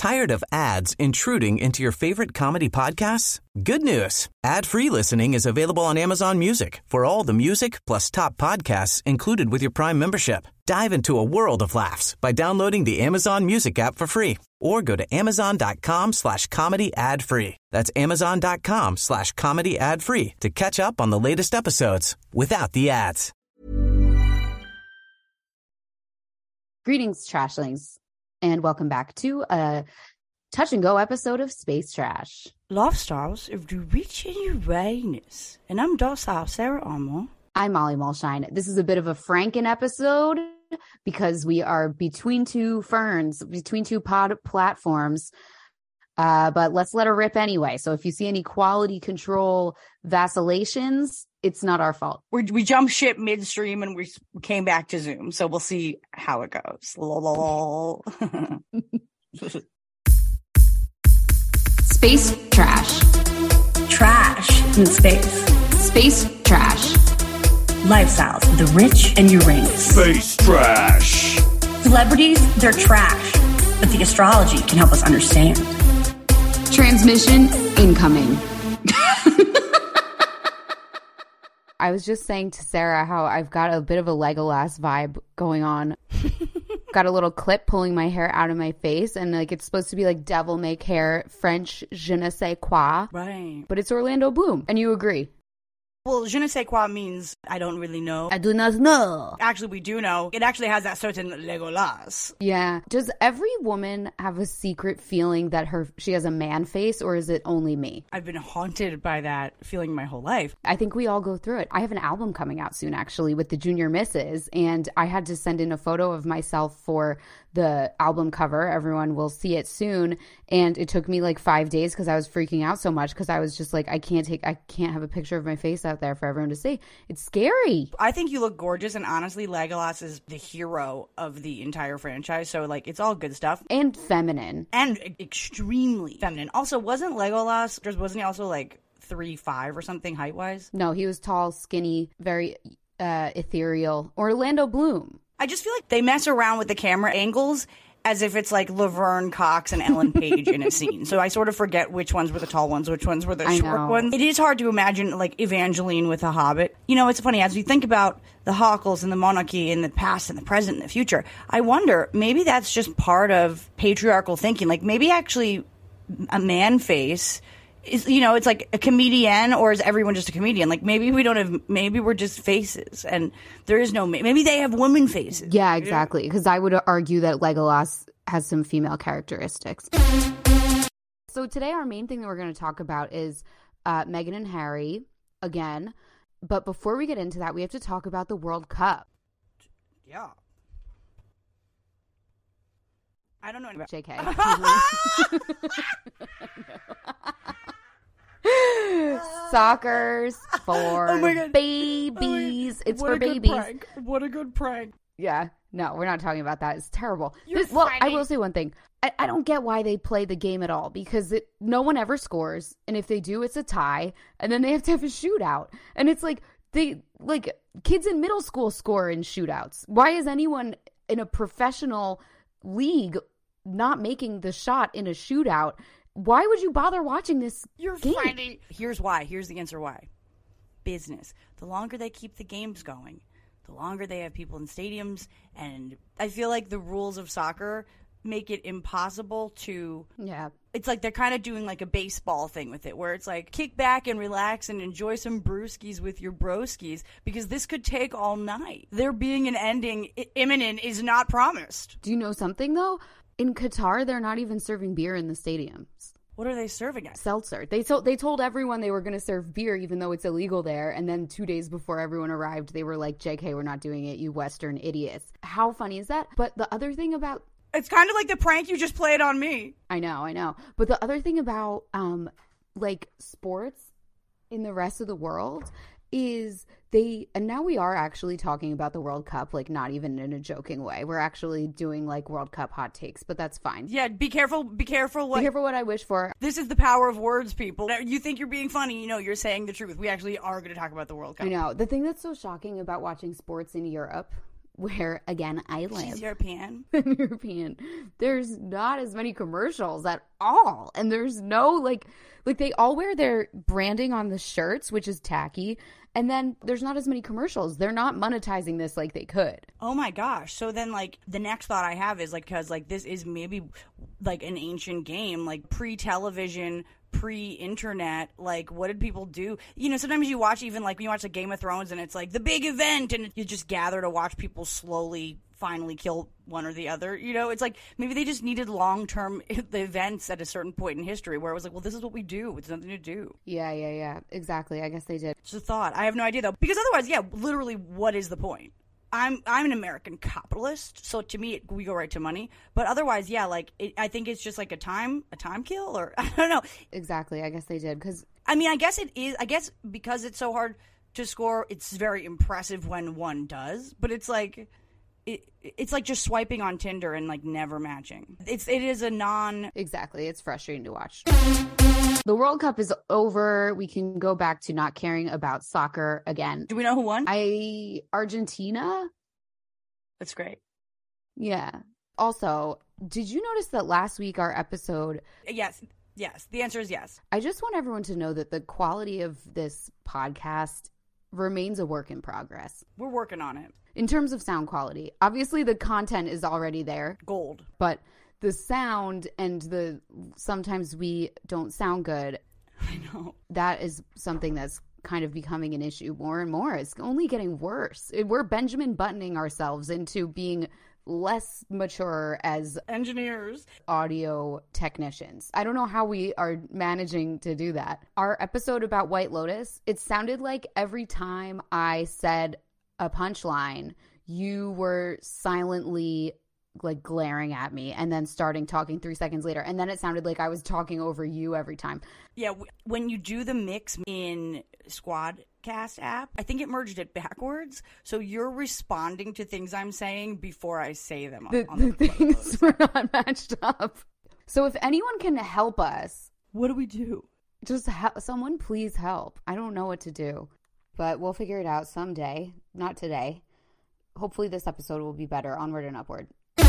Tired of ads intruding into your favorite comedy podcasts? Good news. Ad-free listening is available on Amazon Music for all the music plus top podcasts included with your Prime membership. Dive into a world of laughs by downloading the Amazon Music app for free or go to amazon.com/comedy ad-free. That's amazon.com/comedy ad-free to catch up on the latest episodes without the ads. Greetings, Trashlings, and welcome back to a touch and go episode of Space Trash. Lifestyles of the rich and Uranus. And I'm docile Sarah Armour. I'm Molly Mulshine. This is a bit of a Franken episode because we are between two ferns, between two pod platforms. But let's let her rip anyway. So if you see any quality control vacillations, it's not our fault. We jumped ship midstream and we came back to Zoom. So we'll see how it goes. Space Trash. Trash in space. Space Trash. Lifestyles of the rich and Uranus. Space Trash. Celebrities, they're trash, but the astrology can help us understand. Transmission incoming. I was just saying to Sarah how I've got a bit of a Legolas vibe going on. Got a little clip pulling my hair out of my face, and like it's supposed to be like devil make hair, French je ne sais quoi. Right. But it's Orlando Bloom, and you agree. Well, je ne sais quoi means I don't really know. I do not know. Actually, we do know. It actually has that certain Legolas. Yeah. Does every woman have a secret feeling that she has a man face, or is it only me? I've been haunted by that feeling my whole life. I think we all go through it. I have an album coming out soon, actually, with the Junior Misses, and I had to send in a photo of myself for the album cover. Everyone will see it soon. And it took me like 5 days because I was freaking out so much because I was just like, I can't have a picture of my face out there for everyone to see. It's scary. I think you look gorgeous, and honestly, Legolas is the hero of the entire franchise. So like, it's all good stuff. And feminine. And extremely feminine. Also, wasn't he also like 3'5" or something height-wise? No, he was tall, skinny, very ethereal. Orlando Bloom. I just feel like they mess around with the camera angles as if it's like Laverne Cox and Ellen Page in a scene. So I sort of forget which ones were the tall ones, which ones were the short ones. It is hard to imagine like Evangeline with a Hobbit. You know, it's funny, as we think about the Hockles and the monarchy in the past and the present and the future, I wonder, maybe that's just part of patriarchal thinking. Like maybe actually a man face is, you know, it's like a comedian, or is everyone just a comedian? Like maybe we're just faces, and there is no, maybe they have women faces. Yeah, exactly. Because I would argue that Legolas has some female characteristics. So today our main thing that we're going to talk about is Meghan and Harry again. But before we get into that, we have to talk about the World Cup. Yeah. I don't know anything about Soccer's for babies. It's for babies. What a good prank. Yeah. No, we're not talking about that. It's terrible. Well, I will say one thing. I don't get why they play the game at all, because no one ever scores. And if they do, it's a tie. And then they have to have a shootout. And it's like kids in middle school score in shootouts. Why is anyone in a professional league not making the shot in a shootout? Why would you bother watching this game? Here's why. Here's the answer why. Business. The longer they keep the games going, the longer they have people in stadiums. And I feel like the rules of soccer make it impossible to... Yeah. It's like they're kind of doing like a baseball thing with it, where it's like kick back and relax and enjoy some brewskis with your broskis, because this could take all night. There being an ending imminent is not promised. Do you know something, though? In Qatar, they're not even serving beer in the stadiums. What are they serving at? Seltzer. They told everyone they were going to serve beer, even though it's illegal there. And then 2 days before everyone arrived, they were like, JK, we're not doing it, you Western idiots. How funny is that? But the other thing about... It's kind of like the prank you just played on me. I know. But the other thing about like sports in the rest of the world is and now we are actually talking about the World Cup, like not even in a joking way. We're actually doing like World Cup hot takes, but that's fine. Yeah, be careful what I wish for. This is the power of words, people. You think you're being funny, you know, you're saying the truth. We actually are going to talk about the World Cup. I know. The thing that's so shocking about watching sports in Europe, where, again, I live. She's European. European. There's not as many commercials at all. And there's no, like they all wear their branding on the shirts, which is tacky. And then there's not as many commercials. They're not monetizing this like they could. Oh my gosh. So then, like, the next thought I have is, like, because, like, this is maybe, like, an ancient game, like, pre-television, pre-internet. Like, what did people do? You know, sometimes you watch even, like, when you watch, like, Game of Thrones and it's, like, the big event, and you just gather to watch people slowly finally kill one or the other. You know, it's like maybe they just needed long-term events at a certain point in history where it was like, well, this is what we do. It's nothing to do. Yeah. Exactly. I guess they did. It's a thought. I have no idea, though. Because otherwise, yeah, literally, what is the point? I'm an American capitalist, so to me, we go right to money. But otherwise, yeah, like, I think it's just like a time kill, or I don't know. Exactly. I guess they did. Because I mean, I guess it is. I guess because it's so hard to score, it's very impressive when one does. But it's like, it's like just swiping on Tinder and, like, never matching. It is a Exactly. It's frustrating to watch. The World Cup is over. We can go back to not caring about soccer again. Do we know who won? Argentina? That's great. Yeah. Also, did you notice that last week our episode... Yes. The answer is yes. I just want everyone to know that the quality of this podcast remains a work in progress. We're working on it. In terms of sound quality. Obviously, the content is already there. Gold. But the sound and sometimes we don't sound good. I know. That is something that's kind of becoming an issue more and more. It's only getting worse. We're Benjamin Buttoning ourselves into being less mature as engineers, audio technicians. I don't know how we are managing to do that. Our episode about White Lotus, it sounded like every time I said a punchline, you were silently, like, glaring at me and then starting talking 3 seconds later. And then it sounded like I was talking over you every time. Yeah, when you do the mix in Squadcast app, I think it merged it backwards. So you're responding to things I'm saying before I say them. The things were not matched up. So if anyone can help us. What do we do? Just someone please help. I don't know what to do. But we'll figure it out someday. Not today. Hopefully this episode will be better. Onward and upward.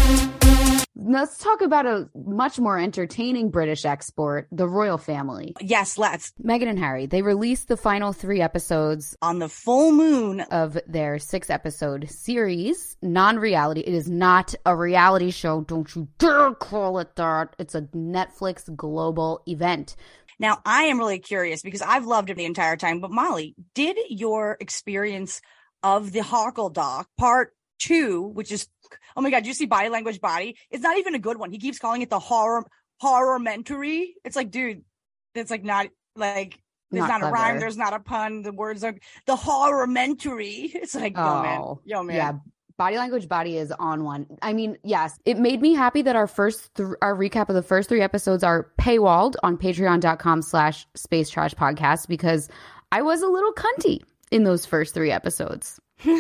Let's talk about a much more entertaining British export, the royal family. Yes, let's. Meghan and Harry, they released the final 3 episodes on the full moon of their 6-episode series, non-reality. It is not a reality show. Don't you dare call it that. It's a Netflix global event. Now, I am really curious because I've loved it the entire time. But Molly, did your experience of the Harkle doc, part 2, which is, oh my God, do you see Body Language Body? It's not even a good one. He keeps calling it the horror-mentary. It's like, dude, it's like not like, there's not a rhyme, there's not a pun. The words are the horror-mentary. It's like, yo, man. Yeah. Body Language Body is on one. I mean, yes, it made me happy that our recap of the first 3 episodes are paywalled on patreon.com/spacetrashpodcast because I was a little cunty in those first 3 episodes.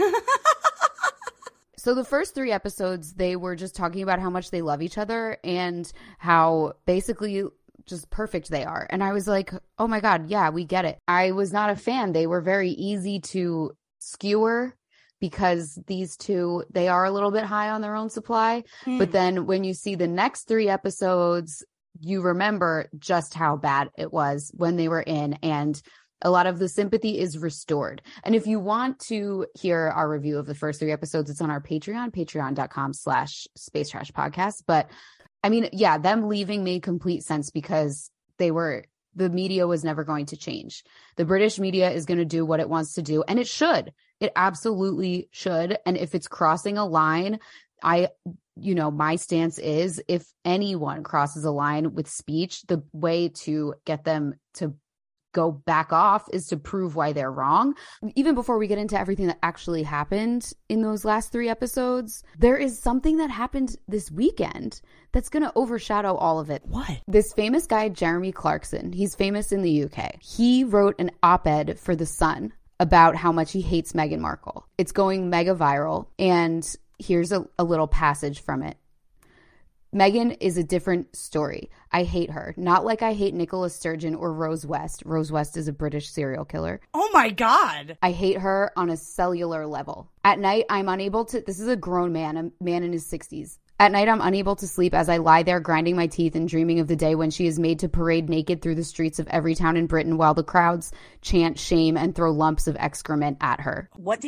So the first 3 episodes, they were just talking about how much they love each other and how basically just perfect they are. And I was like, oh my God, yeah, we get it. I was not a fan. They were very easy to skewer because these 2, they are a little bit high on their own supply. But then when you see the next 3 episodes, you remember just how bad it was when they were in, and a lot of the sympathy is restored. And if you want to hear our review of the first 3 episodes, it's on our Patreon, patreon.com/spacetrashpodcast. But I mean, yeah, them leaving made complete sense because the media was never going to change. The British media is going to do what it wants to do, and it should. It absolutely should. And if it's crossing a line, my stance is if anyone crosses a line with speech, the way to get them to go back off is to prove why they're wrong. Even before we get into everything that actually happened in those last 3 episodes, there is something that happened this weekend that's going to overshadow all of it. What? This famous guy, Jeremy Clarkson, he's famous in the UK. He wrote an op-ed for The Sun about how much he hates Meghan Markle. It's going mega viral, and here's a little passage from it. Meghan is a different story. I hate her. Not like I hate Nicola Sturgeon or Rose West. Rose West is a British serial killer. Oh my God. I hate her on a cellular level. At night, I'm unable to, this is a grown man, a man in his 60s. At night, I'm unable to sleep as I lie there grinding my teeth and dreaming of the day when she is made to parade naked through the streets of every town in Britain while the crowds chant shame and throw lumps of excrement at her. What?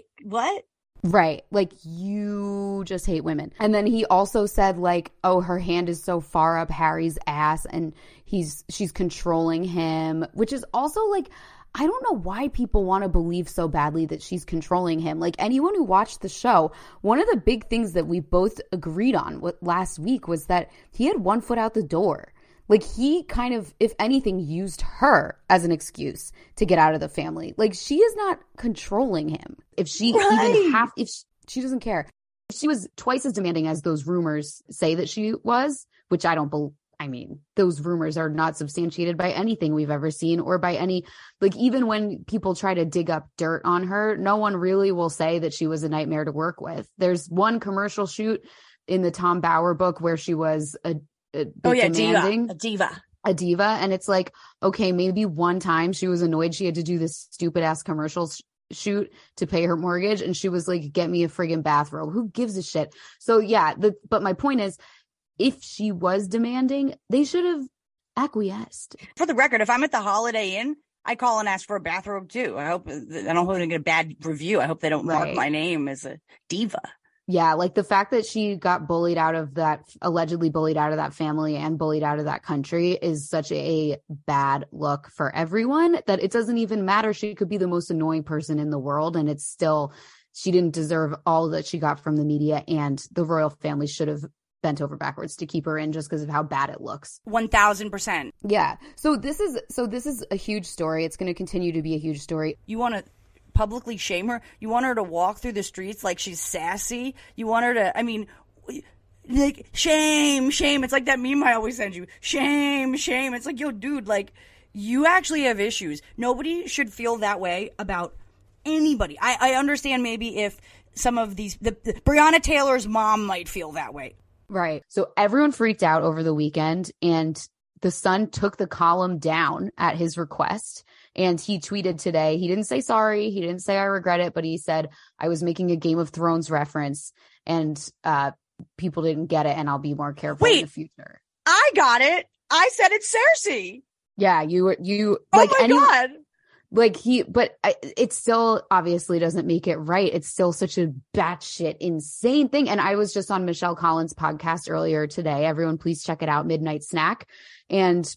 Right. Like, you just hate women. And then he also said, like, oh, her hand is so far up Harry's ass and she's controlling him, which is also like, I don't know why people want to believe so badly that she's controlling him. Like, anyone who watched the show, one of the big things that we both agreed on last week was that he had one foot out the door. Like, he kind of, if anything, used her as an excuse to get out of the family. Like, she is not controlling him. If she if she doesn't care. If she was twice as demanding as those rumors say that she was, which I don't believe. I mean, those rumors are not substantiated by anything we've ever seen or by any, like, even when people try to dig up dirt on her, no one really will say that she was a nightmare to work with. There's one commercial shoot in the Tom Bower book where she was a diva. And it's like, okay, maybe one time she was annoyed she had to do this stupid ass commercial shoot to pay her mortgage. And she was like, get me a friggin' bathrobe. Who gives a shit? So yeah, but my point is, if she was demanding, they should have acquiesced. For the record, if I'm at the Holiday Inn, I call and ask for a bathrobe too. I hope I don't hope to get a bad review. I hope they don't mark my name as a diva. Yeah, like the fact that she got bullied out of that, allegedly bullied out of that family and bullied out of that country is such a bad look for everyone that it doesn't even matter. She could be the most annoying person in the world and it's still, she didn't deserve all that she got from the media, and the royal family should have bent over backwards to keep her in just because of how bad it looks. 1000%. Yeah. So this is a huge story. It's going to continue to be a huge story. You want to publicly shame her? You want her to walk through the streets like she's sassy? You want her to, I mean, like, shame. It's like that meme I always send you. Shame. It's like, yo, dude, like, you actually have issues. Nobody should feel that way about anybody. I understand maybe if some of these, the Breonna Taylor's mom might feel that way. Right. So everyone freaked out over the weekend, and the Sun took the column down at his request. And he tweeted today, he didn't say sorry, he didn't say I regret it, but he said, I was making a Game of Thrones reference and people didn't get it, and I'll be more careful in the future. I got it. I said it's Cersei. Yeah, you oh like my God. Like it still obviously doesn't make it right. It's still such a batshit insane thing. And I was just on Michelle Collins' podcast earlier today. Everyone, please check it out, Midnight Snack. And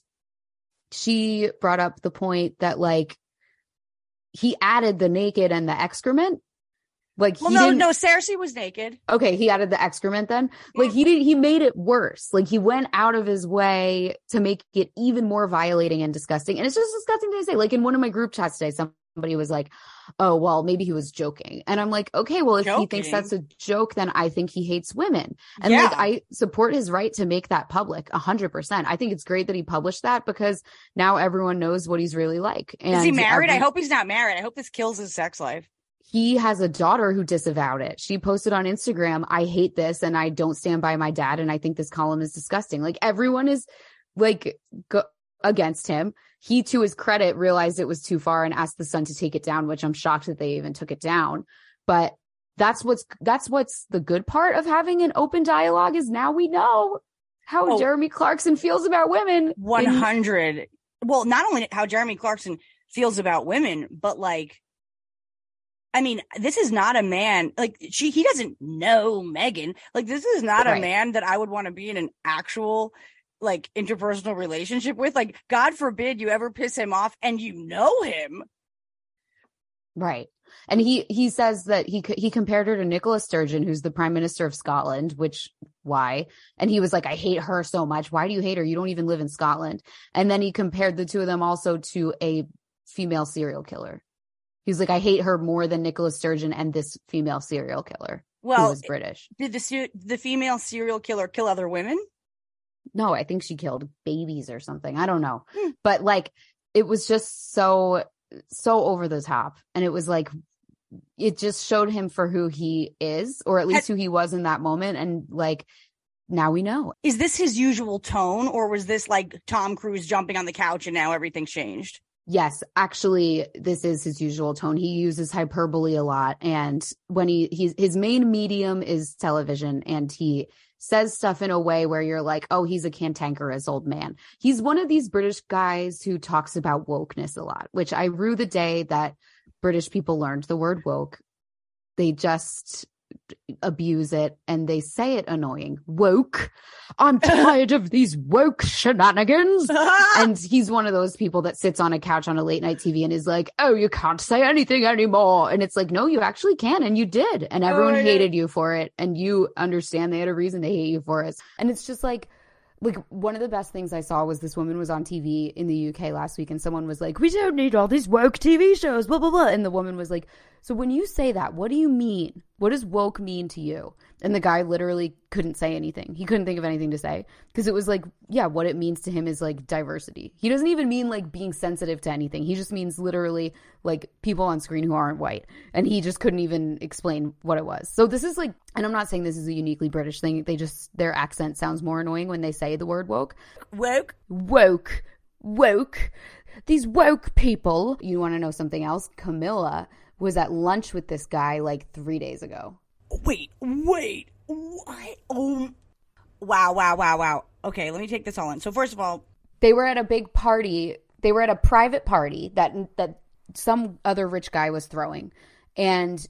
she brought up the point that, like, he added the naked and the excrement. Like, well, no, Cersei was naked. Okay, he added the excrement then. Like, he made it worse. Like, he went out of his way to make it even more violating and disgusting. And it's just disgusting to say. Like, in one of my group chats today, somebody was like, oh, well, maybe he was joking. And I'm like, okay, well, if he thinks that's a joke, then I think he hates women. And like, I support his right to make that public 100%. I think it's great that he published that because now everyone knows what he's really like. And is he married? I hope he's not married. I hope this kills his sex life. He has a daughter who disavowed it. She posted on Instagram, I hate this and I don't stand by my dad and I think this column is disgusting. Like, everyone is like against him. He, to his credit, realized it was too far and asked the Sun to take it down, which I'm shocked that they even took it down. But that's what's the good part of having an open dialogue is now we know how Jeremy Clarkson feels about women. 100. Well, not only how Jeremy Clarkson feels about women, but like, I mean, this is not a man, like, he doesn't know Meghan. Like, this is not a man that I would want to be in an actual, like, interpersonal relationship with. Like, God forbid you ever piss him off and you know him. Right. And he says that he compared her to Nicola Sturgeon, who's the Prime Minister of Scotland, why? And he was like, I hate her so much. Why do you hate her? You don't even live in Scotland. And then he compared the two of them also to a female serial killer. He's like, I hate her more than Nicola Sturgeon and this female serial killer who was British. Did the female serial killer kill other women? No, I think she killed babies or something. I don't know. But like, it was just so over the top. And it was like, it just showed him for who he is, or at least who he was in that moment. And like, now we know. Is this his usual tone, or was this like Tom Cruise jumping on the couch and now everything's changed? Yes, actually, this is his usual tone. He uses hyperbole a lot. And when his main medium is television, and he says stuff in a way where you're like, oh, he's a cantankerous old man. He's one of these British guys who talks about wokeness a lot, which I rue the day that British people learned the word woke. They just abuse it, and they say it annoying. Woke. I'm tired of these woke shenanigans. And he's one of those people that sits on a couch on a late night TV and is like, oh, you can't say anything anymore. And it's like, no, you actually can. And you did. And everyone hated you for it. And you understand they had a reason they hate you for it. And it's just like one of the best things I saw was this woman was on TV in the UK last week, and someone was like, we don't need all these woke TV shows, blah, blah, blah. And the woman was like, so when you say that, what do you mean? What does woke mean to you? And the guy literally couldn't say anything. He couldn't think of anything to say, because it was like, yeah, what it means to him is like diversity. He doesn't even mean like being sensitive to anything. He just means literally like people on screen who aren't white. And he just couldn't even explain what it was. So this is like, and I'm not saying this is a uniquely British thing. Their accent sounds more annoying when they say the word woke. Woke. Woke. Woke. These woke people. You want to know something else? Camilla was at lunch with this guy like 3 days ago. Wait. What? Oh. Wow. Okay, let me take this all in. So first of all, they were at a big party. They were at a private party that some other rich guy was throwing. And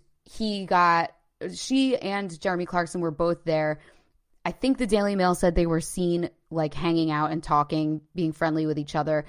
she and Jeremy Clarkson were both there. I think the Daily Mail said they were seen like hanging out and talking, being friendly with each other.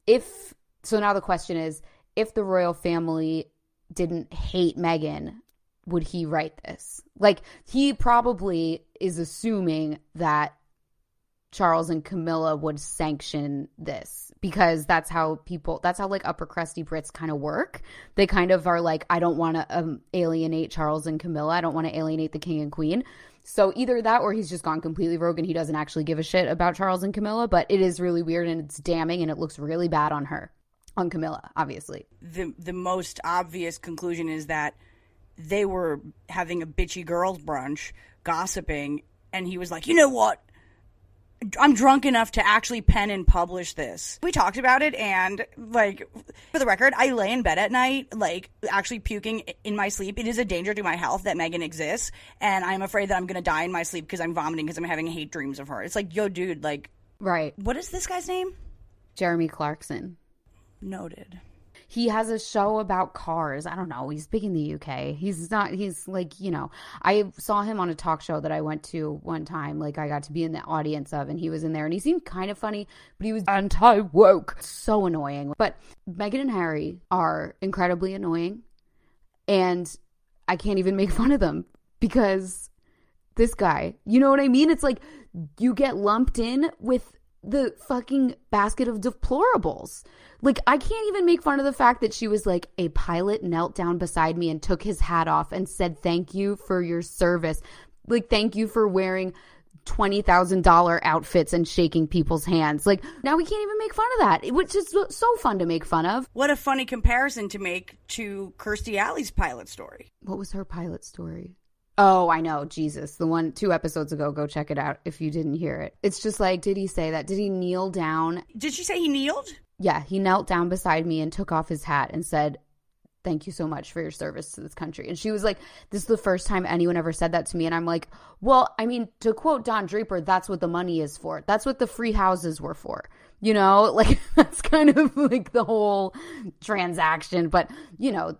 So now the question is, if the royal family didn't hate Meghan, would he write this? Like, he probably is assuming that Charles and Camilla would sanction this, because that's how like upper crusty Brits kind of work. They kind of are like, I don't want to alienate Charles and Camilla. I don't want to alienate the king and queen. So either that, or he's just gone completely rogue and he doesn't actually give a shit about Charles and Camilla. But it is really weird, and it's damning, and it looks really bad on her. On Camilla, obviously. The most obvious conclusion is that they were having a bitchy girls brunch, gossiping, and he was like, you know what? I'm drunk enough to actually pen and publish this. We talked about it, and, like, for the record, I lay in bed at night, like, actually puking in my sleep. It is a danger to my health that Meghan exists, and I'm afraid that I'm going to die in my sleep because I'm vomiting because I'm having hate dreams of her. It's like, yo, dude, like... Right. What is this guy's name? Jeremy Clarkson. Noted. He has a show about cars. I don't know. He's big in the UK. He's like, you know, I saw him on a talk show that I went to one time. Like, I got to be in the audience of, and he was in there, and he seemed kind of funny, but he was anti-woke. So annoying. But Meghan and Harry are incredibly annoying, and I can't even make fun of them because this guy, you know what I mean? It's like you get lumped in with the fucking basket of deplorables. Like, I can't even make fun of the fact that she was like, a pilot knelt down beside me and took his hat off and said, thank you for your service. Like, thank you for wearing $20,000 outfits and shaking people's hands. Like, now we can't even make fun of that, which is so fun to make fun of. What a funny comparison to make to Kirstie Alley's pilot story. What was her pilot story? Oh, I know. Jesus. The one 2 episodes ago. Go check it out if you didn't hear it. It's just like, did he say that? Did he kneel down? Did she say he kneeled? Yeah, he knelt down beside me and took off his hat and said, thank you so much for your service to this country. And she was like, this is the first time anyone ever said that to me. And I'm like, well, I mean, to quote Don Draper, that's what the money is for. That's what the free houses were for. You know, like, that's kind of like the whole transaction. But, you know,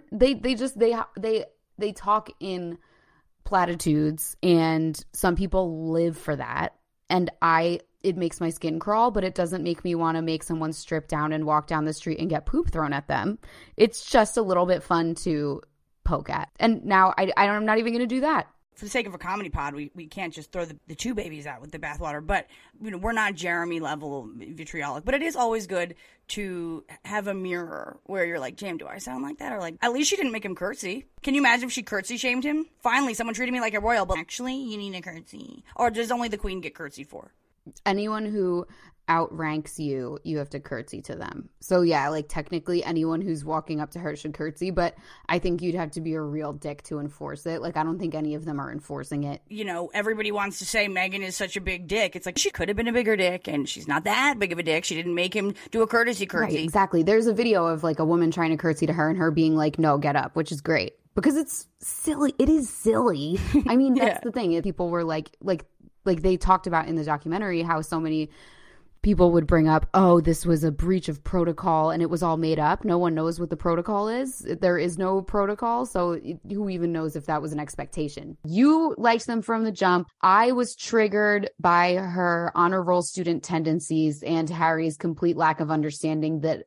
they talk in platitudes, and some people live for that. And it makes my skin crawl, but it doesn't make me want to make someone strip down and walk down the street and get poop thrown at them. It's just a little bit fun to poke at. And now I'm not even going to do that. For the sake of a comedy pod, we can't just throw the 2 babies out with the bathwater. But, you know, we're not Jeremy level vitriolic. But it is always good to have a mirror where you're like, Jam, do I sound like that? Or like, at least she didn't make him curtsy. Can you imagine if she curtsy shamed him? Finally, someone treated me like a royal, but actually, you need a curtsy. Or does only the queen get curtsied for? Anyone who outranks you, you have to curtsy to them. So yeah, like technically anyone who's walking up to her should curtsy, but I think you'd have to be a real dick to enforce it. Like I don't think any of them are enforcing it. You know, everybody wants to say Meghan is such a big dick. It's like she could have been a bigger dick, and she's not that big of a dick. She didn't make him do a courtesy curtsy. Right, exactly. There's a video of like a woman trying to curtsy to her and her being like, no, get up, which is great because it's silly. It is silly. I mean, that's the thing. People were like they talked about in the documentary how so many people would bring up, oh, this was a breach of protocol and it was all made up. No one knows what the protocol is. There is no protocol. So who even knows if that was an expectation? You liked them from the jump. I was triggered by her honor roll student tendencies and Harry's complete lack of understanding that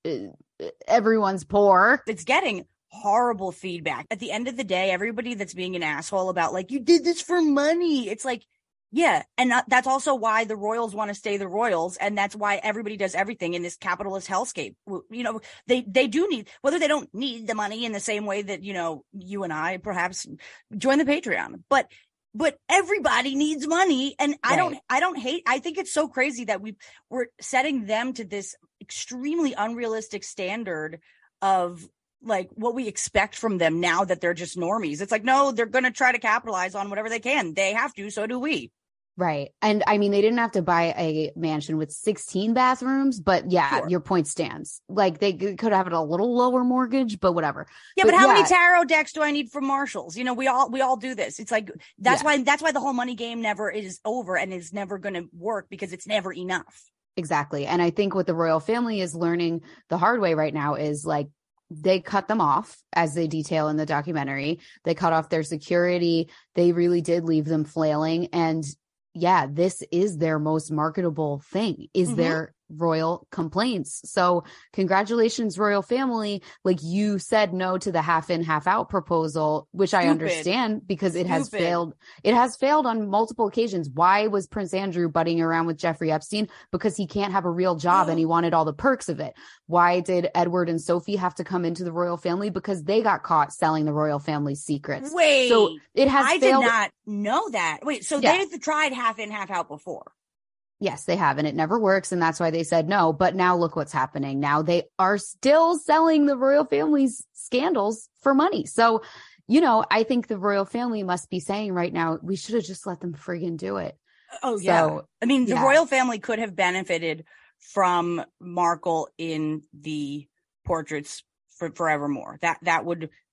everyone's poor. It's getting horrible feedback. At the end of the day, everybody that's being an asshole about like, you did this for money. It's like, yeah. And that's also why the royals want to stay the royals. And that's why everybody does everything in this capitalist hellscape. You know, they do need, whether they don't need the money in the same way that, you know, you and I perhaps join the Patreon, but everybody needs money. And right. I think it's so crazy that we're setting them to this extremely unrealistic standard of like what we expect from them now that they're just normies. It's like, no, they're going to try to capitalize on whatever they can. They have to. So do we. Right. And I mean, they didn't have to buy a mansion with 16 bathrooms, but yeah, sure. Your point stands. Like they could have it a little lower mortgage, but whatever. Yeah. But how many tarot decks do I need from Marshalls? You know, we all do this. It's like, that's why the whole money game never is over and is never going to work because it's never enough. Exactly. And I think what the royal family is learning the hard way right now is like, they cut them off, as they detail in the documentary. They cut off their security. They really did leave them flailing. And yeah, this is their most marketable thing, is their royal complaints. So congratulations, royal family. Like you said no to the half in, half out proposal, which I understand because it has failed. It has failed on multiple occasions. Why was Prince Andrew butting around with Jeffrey Epstein? Because he can't have a real job and he wanted all the perks of it. Why did Edward and Sophie have to come into the royal family? Because they got caught selling the royal family's secrets. Wait, so it has I failed. did not know that. Wait, so they've tried half in, half out before. Yes, they have. And it never works. And that's why they said no. But now look what's happening. Now they are still selling the royal family's scandals for money. So, you know, I think the royal family must be saying right now, we should have just let them friggin' do it. Oh, yeah. So, I mean, the royal family could have benefited from Markle in the portraits for forevermore. That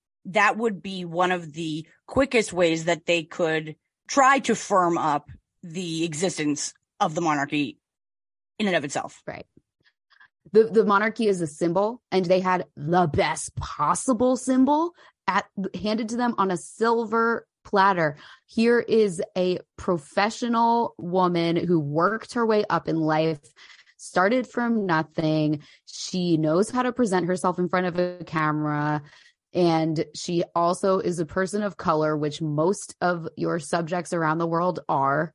would be one of the quickest ways that they could try to firm up the existence of the monarchy in and of itself. Right. The monarchy is a symbol, and they had the best possible symbol handed to them on a silver platter. Here is a professional woman who worked her way up in life, started from nothing. She knows how to present herself in front of a camera. And she also is a person of color, which most of your subjects around the world are.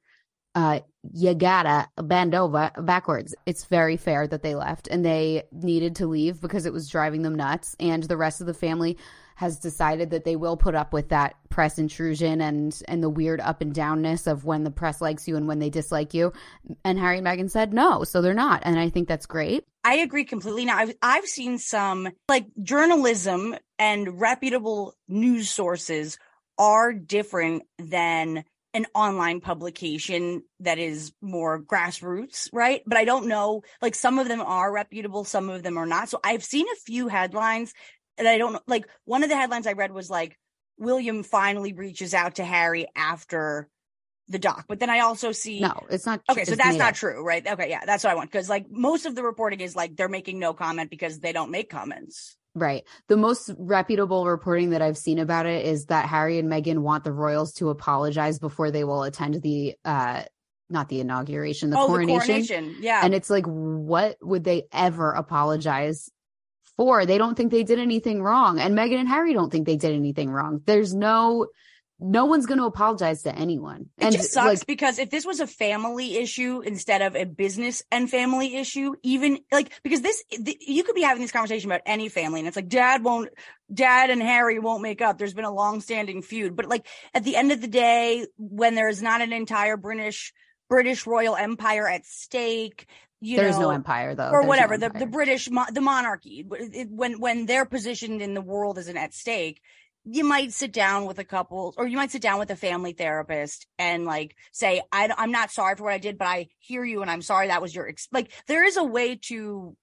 You gotta bend over backwards. It's very fair that they left, and they needed to leave because it was driving them nuts. And the rest of the family has decided that they will put up with that press intrusion and the weird up and downness of when the press likes you and when they dislike you. And Harry and Meghan said no, so they're not. And I think that's great. I agree completely. Now, I've seen some, like, journalism and reputable news sources are different than an online publication that is more grassroots, right? But I don't know, like, some of them are reputable, some of them are not. So I've seen a few headlines, and I don't know, like, one of the headlines I read was like, William finally reaches out to Harry after the doc. But then I also see, no, it's not. Okay, so that's not true, right? Okay, yeah, that's what I want. Because like most of the reporting is like they're making no comment because they don't make comments. Right. The most reputable reporting that I've seen about it is that Harry and Meghan want the royals to apologize before they will attend the not the inauguration, the coronation. The coronation. Yeah. And it's like, what would they ever apologize for? They don't think they did anything wrong. And Meghan and Harry don't think they did anything wrong. There's no one's going to apologize to anyone. It just sucks because if this was a family issue instead of a business and family issue, even like, because you could be having this conversation about any family and it's like, Dad and Harry won't make up. There's been a long-standing feud. But like at the end of the day, when there's not an entire British British royal empire at stake. There's no empire, though, or whatever. The British, the monarchy, when they're positioned in the world as an at stake, you might sit down with a couple, or you might sit down with a family therapist and like say, I'm not sorry for what I did, but I hear you and I'm sorry that was your like. There is a way to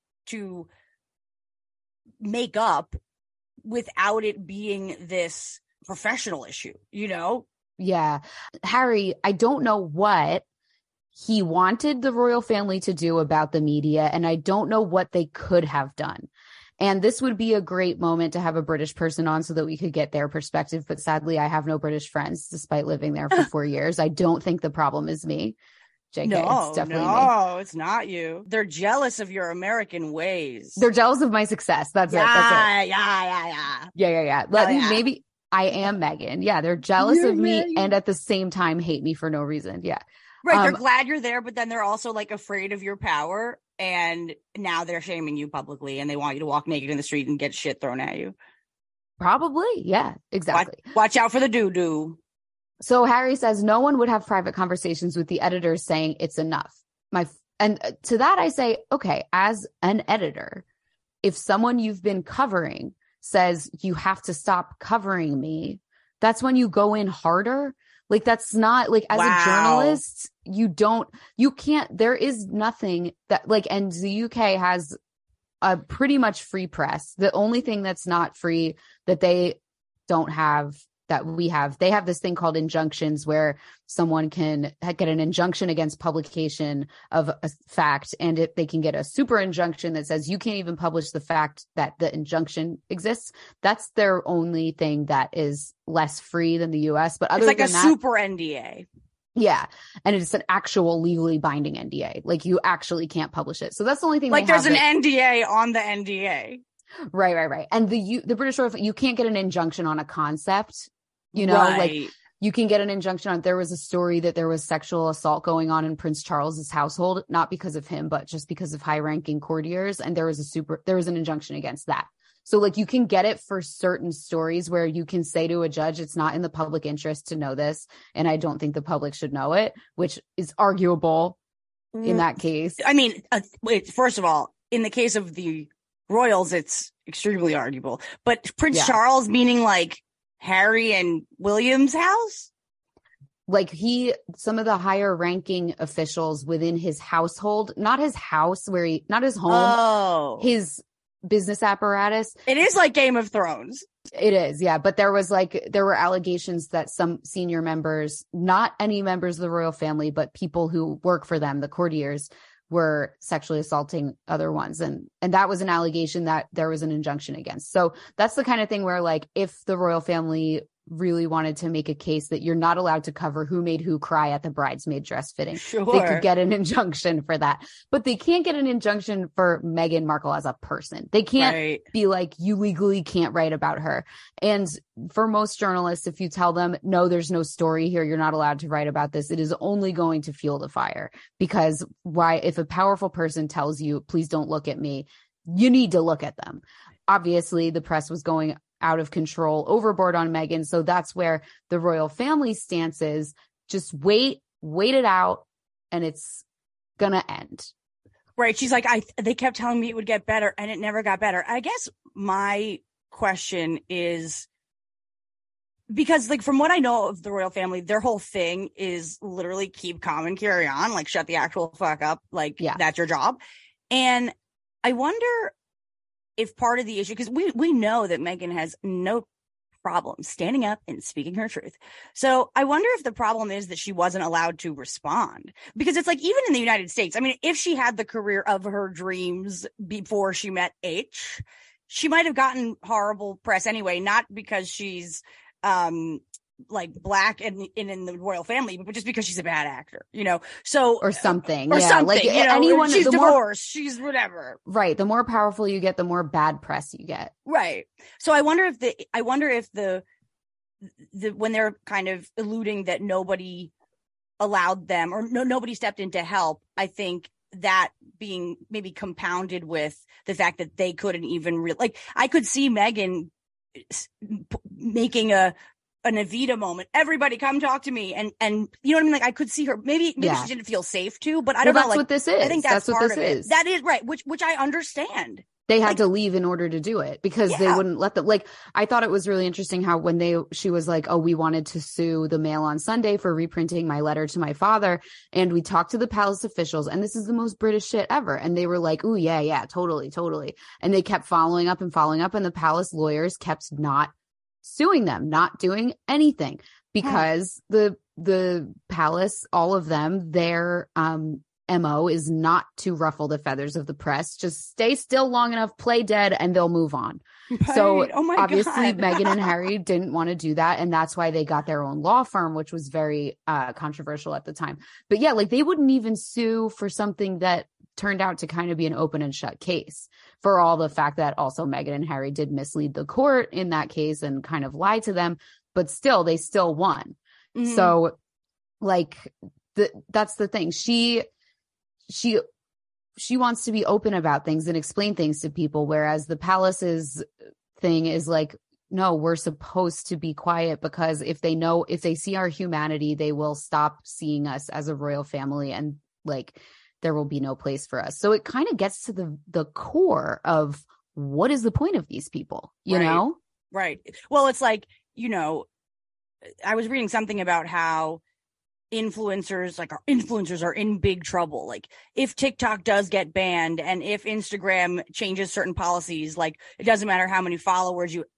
make up without it being this professional issue, you know? Yeah. Harry, I don't know what he wanted the royal family to do about the media, and I don't know what they could have done. And this would be a great moment to have a British person on so that we could get their perspective. But sadly, I have no British friends, despite living there for 4 years. I don't think the problem is me. JK, it's definitely me. No, it's not you. They're jealous of your American ways. They're jealous of my success. That's it. Yeah. Maybe I am Meghan. Yeah, they're jealous of me and at the same time hate me for no reason. Yeah. Right. They're glad you're there, but then they're also like afraid of your power. And now they're shaming you publicly and they want you to walk naked in the street and get shit thrown at you. Probably. Yeah, exactly. Watch out for the doo-doo. So Harry says no one would have private conversations with the editors saying it's enough. And to that I say, okay, as an editor, if someone you've been covering says you have to stop covering me, that's when you go in harder. Like, that's not like, as a journalist, you can't, there is nothing that like, and the UK has a pretty much free press. The only thing that's not free that they don't have that we have, they have this thing called injunctions where someone can get an injunction against publication of a fact. And if they can get a super injunction that says you can't even publish the fact that the injunction exists, that's their only thing that is less free than the US. But other it's like than a that, super NDA. Yeah. And it's an actual legally binding NDA. Like, you actually can't publish it. So that's the only thing. Like, there's an NDA on the NDA. Right. And the British Royal, you can't get an injunction on a concept, you know, like you can get an injunction on, there was a story that there was sexual assault going on in Prince Charles's household, not because of him, but just because of high ranking courtiers. And there was an injunction against that. So like, you can get it for certain stories where you can say to a judge, it's not in the public interest to know this. And I don't think the public should know it, which is arguable in that case. I mean, first of all, in the case of the royals, it's extremely arguable, but Prince Charles, meaning like Harry and William's house? Like, some of the higher ranking officials within his household, not his house not his home, his business apparatus. It is like Game of Thrones. It is, yeah. But there were allegations that some senior members, not any members of the royal family, but people who work for them, the courtiers, were sexually assaulting other ones. And that was an allegation that there was an injunction against. So that's the kind of thing where, like, if the royal family really wanted to make a case that you're not allowed to cover who made who cry at the bridesmaid dress fitting, they could get an injunction for that. But they can't get an injunction for Meghan Markle as a person. They can't be like, you legally can't write about her. And for most journalists, if you tell them, no, there's no story here, you're not allowed to write about this, it is only going to fuel the fire. Because if a powerful person tells you, please don't look at me, you need to look at them. Obviously, the press was going out of control, overboard on Meghan. So that's where the royal family stance is, just wait it out, and it's gonna end. Right. She's like, they kept telling me it would get better, and it never got better. I guess my question is, because like, from what I know of the royal family, their whole thing is literally keep calm and carry on, like shut the actual fuck up. Like, that's your job. And I wonder if part of the issue, because we know that Meghan has no problem standing up and speaking her truth. So I wonder if the problem is that she wasn't allowed to respond, because it's like, even in the United States, I mean, if she had the career of her dreams before she met H, she might have gotten horrible press anyway, not because she's like black and in the royal family, but just because she's a bad actor, you know, so or something, like, you know, anyone, she's divorced, she's whatever. Right. The more powerful you get, the more bad press you get. Right. So I wonder if the when they're kind of alluding that nobody allowed them, or nobody stepped in to help, I think that being maybe compounded with the fact that they couldn't even like, I could see Meghan making a an Evita moment. Everybody come talk to me. And you know what I mean? Like I could see her, maybe she didn't feel safe to, but I don't know. That's like, what this is. I think that's what part this of is. it. That is right. Which I understand. They had to leave in order to do it because they wouldn't let them. Like, I thought it was really interesting how when she was like, oh, we wanted to sue the Mail on Sunday for reprinting my letter to my father. And we talked to the palace officials, and this is the most British shit ever. And they were like, oh, yeah, totally. And they kept following up. And the palace lawyers kept not suing them, not doing anything because the palace, all of them, their, MO is not to ruffle the feathers of the press. Just stay still long enough, play dead, and they'll move on. Right. So obviously Meghan and Harry didn't want to do that. And that's why they got their own law firm, which was very controversial at the time. But yeah, like they wouldn't even sue for something that turned out to kind of be an open and shut case, for all the fact that also Meghan and Harry did mislead the court in that case and kind of lie to them. But still, they still won. Mm-hmm. So like that's the thing. She wants to be open about things and explain things to people, whereas the palace's thing is like, no, we're supposed to be quiet because if they see our humanity, they will stop seeing us as a royal family, and like there will be no place for us. So it kind of gets to the core of what is the point of these people, you know? Right. Well, it's like, I was reading something about how influencers are in big trouble. Like if TikTok does get banned and if Instagram changes certain policies, like it doesn't matter how many followers you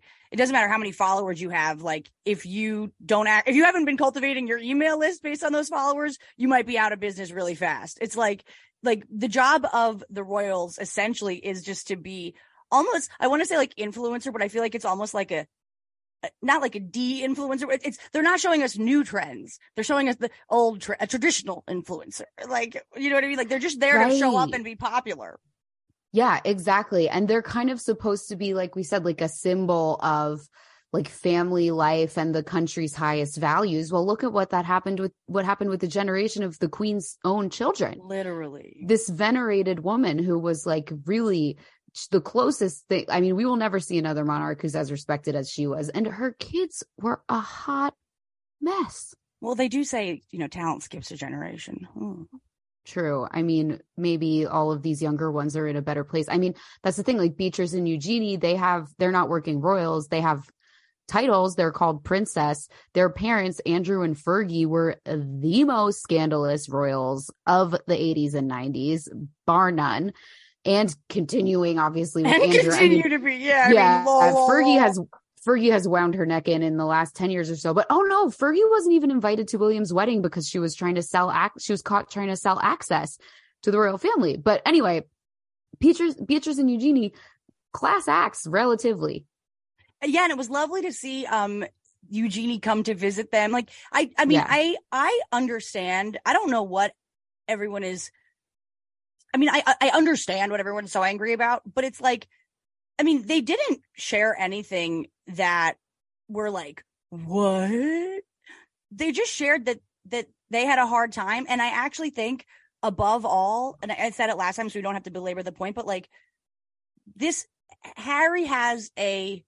have. Like if you haven't been cultivating your email list based on those followers, you might be out of business really fast. It's like the job of the royals essentially is just to be almost, I want to say like influencer, but I feel like it's almost like not like a de-influencer. They're not showing us new trends. They're showing us the old, a traditional influencer. Like, you know what I mean? Like they're just there to show up and be popular. Yeah, exactly. And they're kind of supposed to be, like we said, like a symbol of like family life and the country's highest values. Well, look at what happened with the generation of the Queen's own children. Literally. This venerated woman who was like really the closest thing. I mean, we will never see another monarch who's as respected as she was. And her kids were a hot mess. Well, they do say, talent skips a generation. True. I mean, maybe all of these younger ones are in a better place. I mean, that's the thing. Like Beatrice and Eugenie, they're not working royals. They have titles. They're called princess. Their parents, Andrew and Fergie, were the most scandalous royals of the 80s and 90s, bar none. And continuing, obviously, with Andrew. Fergie has wound her neck in the last 10 years or so. But oh no, Fergie wasn't even invited to William's wedding because she was she was caught trying to sell access to the royal family. But anyway, Beatrice and Eugenie, class acts relatively. Yeah, and it was lovely to see Eugenie come to visit them. Like I understand. I don't know what everyone is. I mean, I understand what everyone's so angry about, but it's like, I mean, they didn't share anything that were like, what? They just shared that they had a hard time. And I actually think above all, and I said it last time, so we don't have to belabor the point, but like Harry has a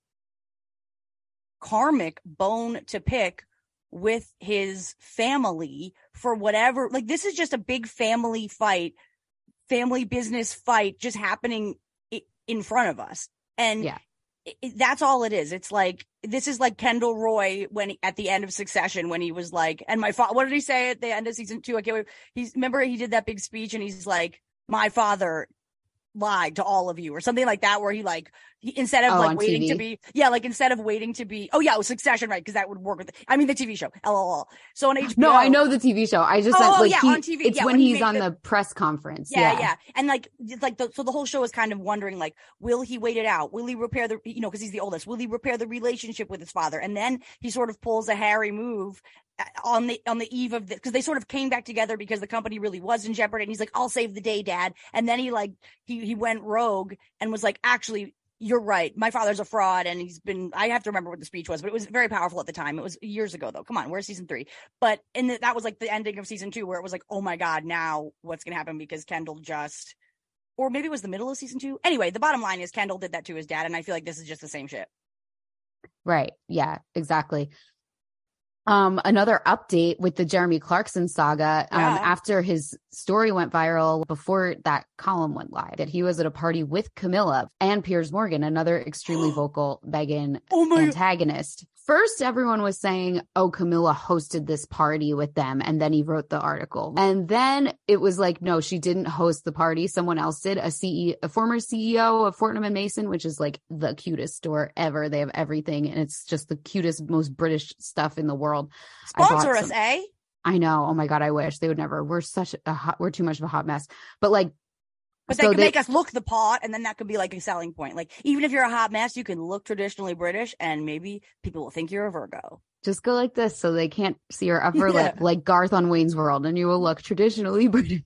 karmic bone to pick with his family for whatever, like this is just a big family business fight just happening in front of us. And that's all it is. It's like, this is like Kendall Roy at the end of Succession, when he was like, and my father, what did he say at the end of season 2? I can't wait. Remember he did that big speech and he's like, my father lied to all of you or something like that, where instead of waiting TV. to be, instead of waiting to be, it was Succession, right? Because that would work with, the TV show, LOL. So on HBO. No, I know the TV show. I just meant on TV. It's when he's on the press conference. Yeah. And so the whole show is kind of wondering, like, will he wait it out? Will he repair because he's the oldest, will he repair the relationship with his father? And then he sort of pulls a Harry move on the eve of this, because they sort of came back together because the company really was in jeopardy, and he's like, I'll save the day, Dad. And then he went rogue and was like, actually, you're right, my father's a fraud. And I have to remember what the speech was, but it was very powerful at the time. It was years ago though. Come on, we're season 3. But that was like the ending of season 2, where it was like, oh my God, now what's gonna happen? Because Kendall or maybe it was the middle of season 2. Anyway, the bottom line is Kendall did that to his dad, and I feel like this is just the same shit. Right. Yeah, exactly. Another update with the Jeremy Clarkson saga. After his story went viral, before that column went live, that he was at a party with Camilla and Piers Morgan, another extremely vocal Meghan antagonist. First, everyone was saying, oh, Camilla hosted this party with them. And then he wrote the article. And then it was like, no, she didn't host the party. Someone else did. A former CEO of Fortnum & Mason, which is like the cutest store ever. They have everything. And it's just the cutest, most British stuff in the world. Sponsor us, eh? I know. Oh my God, I wish they would never. We're too much of a hot mess. But like, but they could make us look the part, and then that could be like a selling point. Like, even if you're a hot mess, you can look traditionally British, and maybe people will think you're a Virgo. Just go like this so they can't see your upper lip, like Garth on Wayne's World, and you will look traditionally British.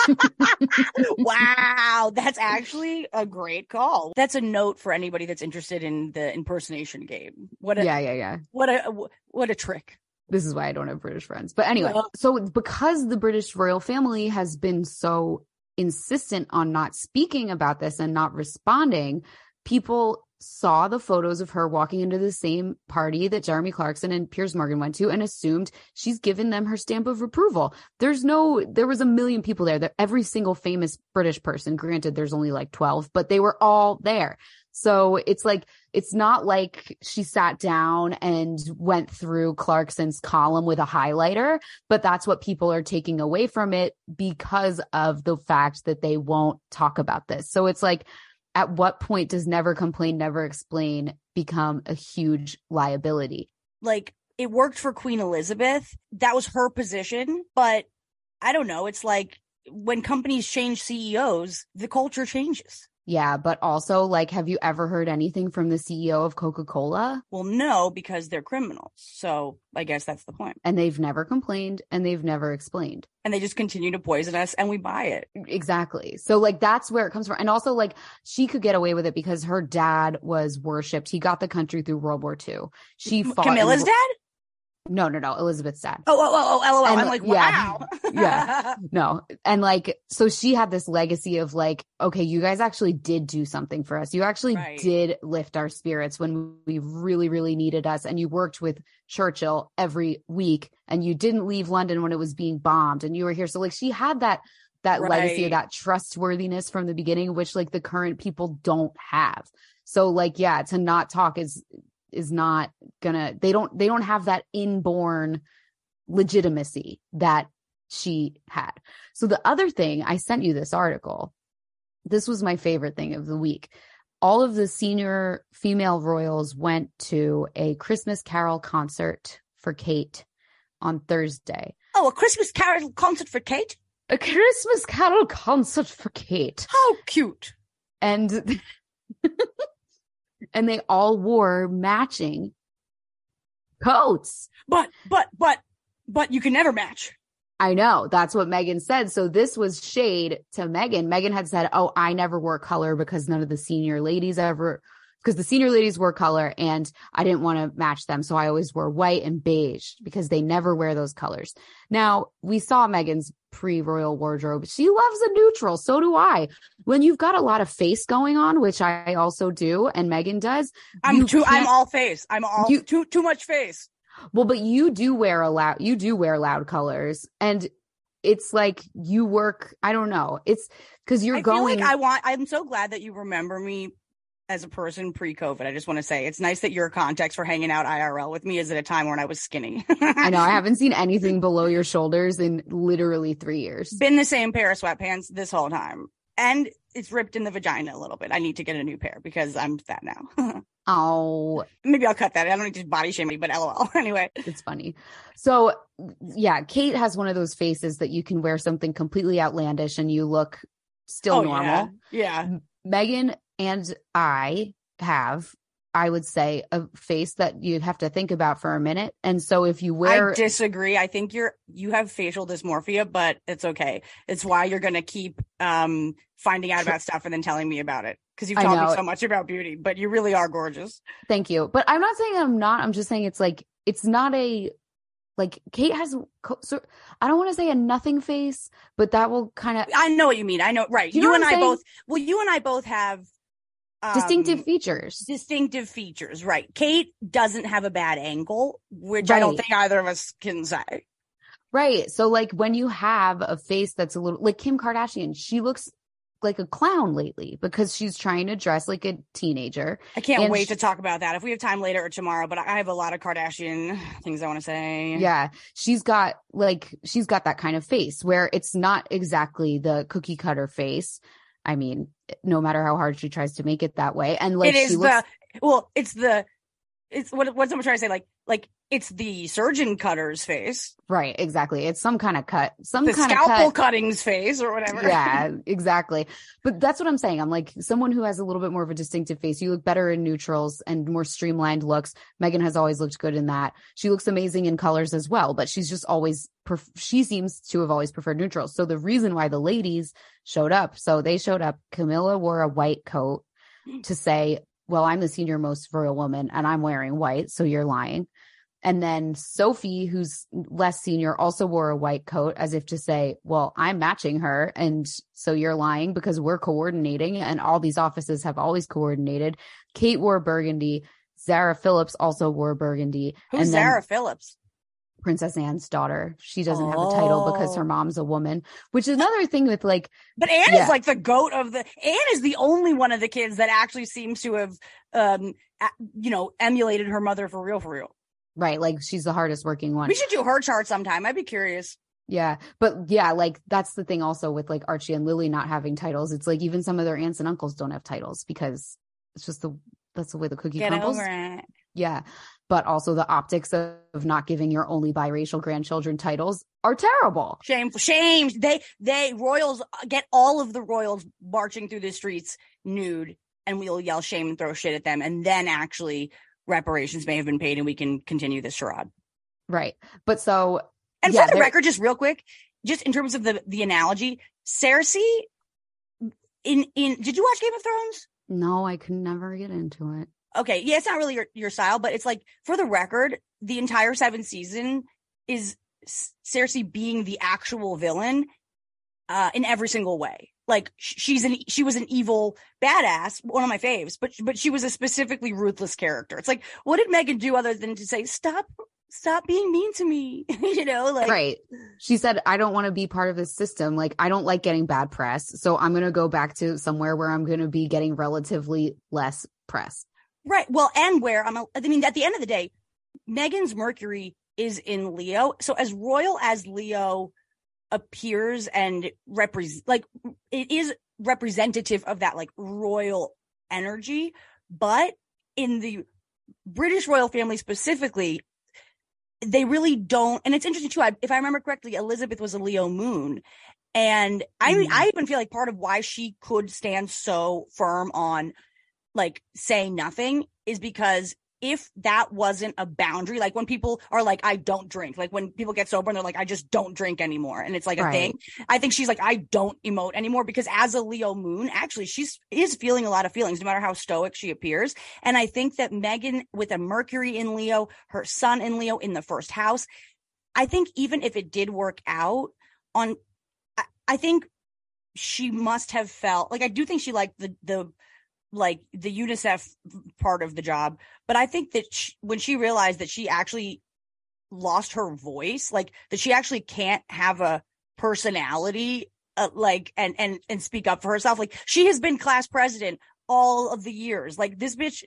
Wow, that's actually a great call. That's a note for anybody that's interested in the impersonation game. Yeah. What a trick. This is why I don't have British friends. But anyway, so because the British royal family has been so insistent on not speaking about this and not responding, people saw the photos of her walking into the same party that Jeremy Clarkson and Piers Morgan went to and assumed she's given them her stamp of approval. There was a million people there, that every single famous British person, granted there's only like 12, but they were all there. So it's like, it's not like she sat down and went through Clarkson's column with a highlighter, but that's what people are taking away from it because of the fact that they won't talk about this. So it's like, at what point does never complain, never explain become a huge liability? Like, it worked for Queen Elizabeth. That was her position. But I don't know. It's like when companies change CEOs, the culture changes. Yeah, but also, like, have you ever heard anything from the CEO of Coca-Cola? Well, no, because they're criminals. So I guess that's the point. And they've never complained and they've never explained. And they just continue to poison us and we buy it. Exactly. So, like, that's where it comes from. And also, like, she could get away with it because her dad was worshipped. He got the country through World War II. She fought Camilla's dad? No, Elizabeth's dad. Oh, LOL. And, I'm like, wow. Yeah. No. And like, so she had this legacy of like, okay, you guys actually did do something for us. You actually did lift our spirits when we really, really needed us. And you worked with Churchill every week and you didn't leave London when it was being bombed and you were here. So like, she had that legacy of that trustworthiness from the beginning, which like the current people don't have. So like, yeah, to not talk is not gonna, they don't have that inborn legitimacy that she had. So the other thing, I sent you this article. This was my favorite thing of the week. All of the senior female royals went to a Christmas Carol concert for Kate on Thursday. Oh, a Christmas Carol concert for Kate? A Christmas Carol concert for Kate. How cute. And and they all wore matching coats. But you can never match. I know. That's what Meghan said. So this was shade to Meghan. Meghan had said, oh, I never wore color because none of the senior ladies because the senior ladies wore color and I didn't want to match them. So I always wore white and beige because they never wear those colors. Now, we saw Meghan's pre-royal wardrobe. She loves a neutral. So do I. When you've got a lot of face going on, which I also do, and Meghan does. I'm all face. I'm all too much face. Well, but you do wear loud colors, and it's like you work. I don't know. It's because you're going. I'm so glad that you remember me as a person pre-COVID. I just want to say it's nice that your context for hanging out IRL with me is at a time when I was skinny. I know. I haven't seen anything below your shoulders in literally 3 years. Been the same pair of sweatpants this whole time. And it's ripped in the vagina a little bit. I need to get a new pair because I'm fat now. Oh. Maybe I'll cut that. I don't need to body shame me, but LOL. Anyway. It's funny. So, yeah, Kate has one of those faces that you can wear something completely outlandish and you look still normal. Yeah. Meghan and I have, I would say, a face that you have to think about for a minute. And so if you wear... I disagree. I think you have facial dysmorphia, but it's okay. It's why you're going to keep finding out about stuff and then telling me about it. Because you've taught me so much about beauty, but you really are gorgeous. Thank you. But I'm not saying I'm not. I'm just saying it's like, it's not a... Like Kate has, so I don't want to say a nothing face, but that will kind of... I know what you mean. I know. Right. You and I both have Distinctive features. Distinctive features, right. Kate doesn't have a bad angle, which I don't think either of us can say. Right. So like when you have a face that's a little like Kim Kardashian, she looks like a clown lately because she's trying to dress like a teenager. I can't wait to talk about that if we have time later or tomorrow, but I have a lot of Kardashian things I want to say. Yeah. She's got that kind of face where it's not exactly the cookie cutter face. I mean, no matter how hard she tries to make it that way. And like, it's what's someone trying to say? Like it's the surgeon cutter's face. Right. Exactly. It's some kind of cut, the scalpel cutting's face or whatever. Yeah, exactly. But that's what I'm saying. I'm like someone who has a little bit more of a distinctive face. You look better in neutrals and more streamlined looks. Megan has always looked good in that. She looks amazing in colors as well, but she's just always, she seems to have always preferred neutrals. So the reason why the ladies showed up, Camilla wore a white coat to say, well, I'm the senior most royal woman and I'm wearing white, so you're lying. And then Sophie, who's less senior, also wore a white coat as if to say, well, I'm matching her. And so you're lying because we're coordinating and all these offices have always coordinated. Kate wore burgundy. Zara Phillips also wore burgundy. Who's Zara Phillips? Princess Anne's daughter. She doesn't have a title because her mom's a woman, which is another thing with like. But Anne is like the goat of the. Anne is the only one of the kids that actually seems to have, emulated her mother for real. Right. Like she's the hardest working one. We should do her chart sometime. I'd be curious. Yeah. But yeah, like that's the thing also with like Archie and Lily not having titles. It's like even some of their aunts and uncles don't have titles because it's just that's the way the cookie crumbles. Get over it. Yeah. But also the optics of not giving your only biracial grandchildren titles are terrible. Shame. They royals get all of the royals marching through the streets nude and we'll yell shame and throw shit at them. And then actually reparations may have been paid and we can continue this charade. Right. But so. And for the record, just real quick, just in terms of the analogy, Cersei did you watch Game of Thrones? No, I could never get into it. Okay. Yeah. It's not really your style, but it's like, for the record, the entire 7th season is Cersei being the actual villain, in every single way. Like she was an evil badass, one of my faves, but she was a specifically ruthless character. It's like, what did Megan do other than to say, stop being mean to me? Right. She said, I don't want to be part of this system. Like, I don't like getting bad press. So I'm going to go back to somewhere where I'm going to be getting relatively less press. Right. Well, and where at the end of the day, Meghan's Mercury is in Leo. So as royal as Leo appears and it is representative of that like royal energy, but in the British royal family specifically, they really don't. And it's interesting too. If I remember correctly, Elizabeth was a Leo moon. And I even feel like part of why she could stand so firm on like saying nothing is because if that wasn't a boundary, like when people are like, I don't drink, like when people get sober and they're like, I just don't drink anymore. And it's like a thing. I think she's like, I don't emote anymore because as a Leo moon, actually she is feeling a lot of feelings no matter how stoic she appears. And I think that Meghan with a Mercury in Leo, her sun in Leo in the first house, I think even if it did work out I think she must have felt like, I do think she liked the UNICEF part of the job. But I think that when she realized that she actually lost her voice, like that she actually can't have a personality, and speak up for herself. Like she has been class president all of the years. Like this bitch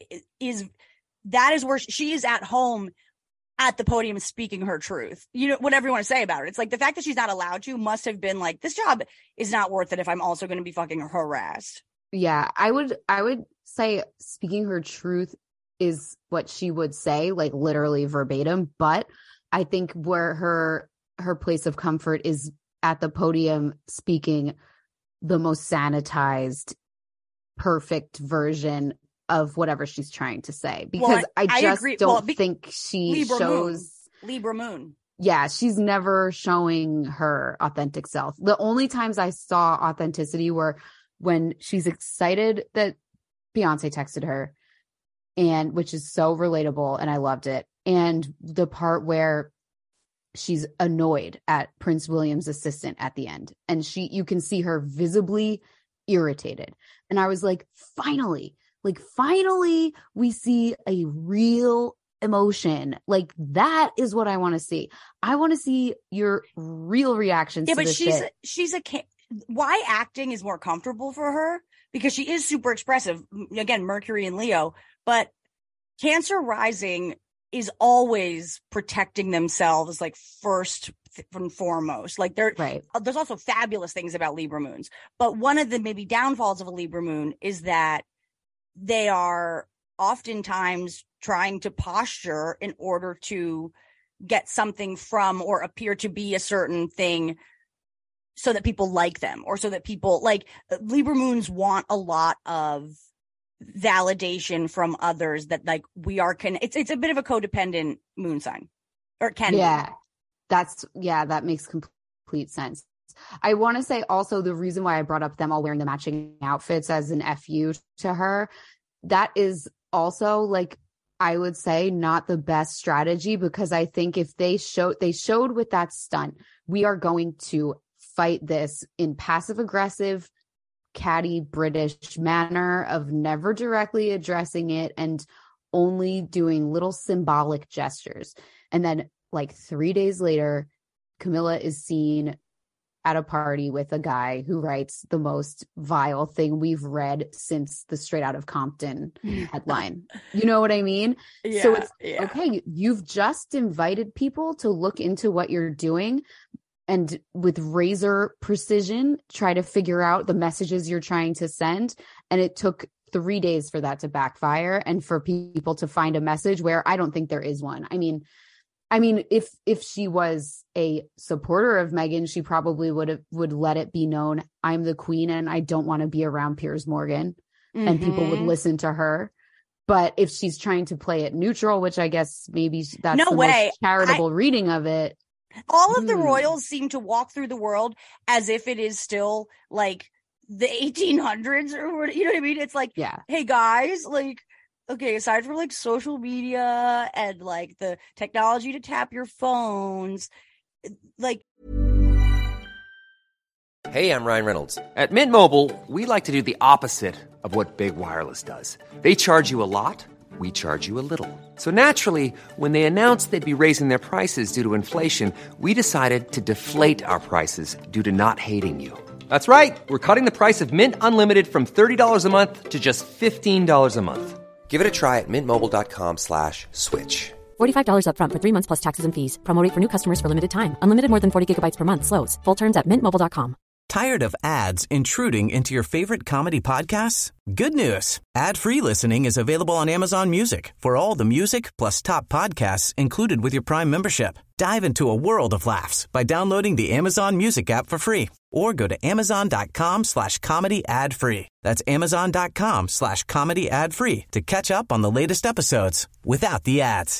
that is where she is at home at the podium speaking her truth. Whatever you want to say about it. It's like the fact that she's not allowed to must have been like, this job is not worth it if I'm also going to be fucking harassed. Yeah, I would say speaking her truth is what she would say, like literally verbatim. But I think where her place of comfort is at the podium speaking the most sanitized, perfect version of whatever she's trying to say. Because I just don't think she shows Libra moon. Yeah, she's never showing her authentic self. The only times I saw authenticity were when she's excited that Beyonce texted her, and which is so relatable, and I loved it. And the part where she's annoyed at Prince William's assistant at the end, and you can see her visibly irritated. And I was like, finally we see a real emotion. Like, that is what I want to see. I want to see your real reactions. Yeah, to but this shit. why acting is more comfortable for her, because she is super expressive. Again, Mercury and Leo, but Cancer rising is always protecting themselves, like, first and foremost. Like, there's also fabulous things about Libra moons, but one of the maybe downfalls of a Libra moon is that they are oftentimes trying to posture in order to get something from or appear to be a certain thing so that people like them, or so that people like Libra moons want a lot of validation from others, that like we are it's a bit of a codependent moon sign, or it can be. That makes complete sense. I want to say also, the reason why I brought up them all wearing the matching outfits as an FU to her, that is also, like, I would say not the best strategy, because I think if they showed with that stunt, we are going to fight this in passive aggressive, catty British manner of never directly addressing it and only doing little symbolic gestures. And then, like, 3 days later, Camilla is seen at a party with a guy who writes the most vile thing we've read since the Straight Out of Compton headline. You know what I mean? Yeah, so it's okay. You've just invited people to look into what you're doing and with razor precision try to figure out the messages you're trying to send. And it took 3 days for that to backfire and for people to find a message where I don't think there is one. I mean, if she was a supporter of Meghan, she probably would let it be known, I'm the queen and I don't want to be around Piers Morgan, and people would listen to her. But if she's trying to play it neutral, which I guess maybe that's most charitable reading of it. All of the royals seem to walk through the world as if it is still like the 1800s, or you know what I mean? It's like, hey guys, like, okay, aside from like social media and like the technology to tap your phones, like. Hey, I'm Ryan Reynolds. At Mint Mobile, we like to do the opposite of what Big Wireless does. They charge you a lot, we charge you a little. So naturally, when they announced they'd be raising their prices due to inflation, we decided to deflate our prices due to not hating you. That's right. We're cutting the price of Mint Unlimited from $30 a month to just $15 a month. Give it a try at mintmobile.com/switch. $45 up front for 3 months plus taxes and fees. Promo rate for new customers for limited time. Unlimited more than 40 gigabytes per month slows. Full terms at mintmobile.com. Tired of ads intruding into your favorite comedy podcasts? Good news. Ad-free listening is available on Amazon Music for all the music plus top podcasts included with your Prime membership. Dive into a world of laughs by downloading the Amazon Music app for free or go to amazon.com/comedy ad-free. That's amazon.com/comedy ad-free to catch up on the latest episodes without the ads.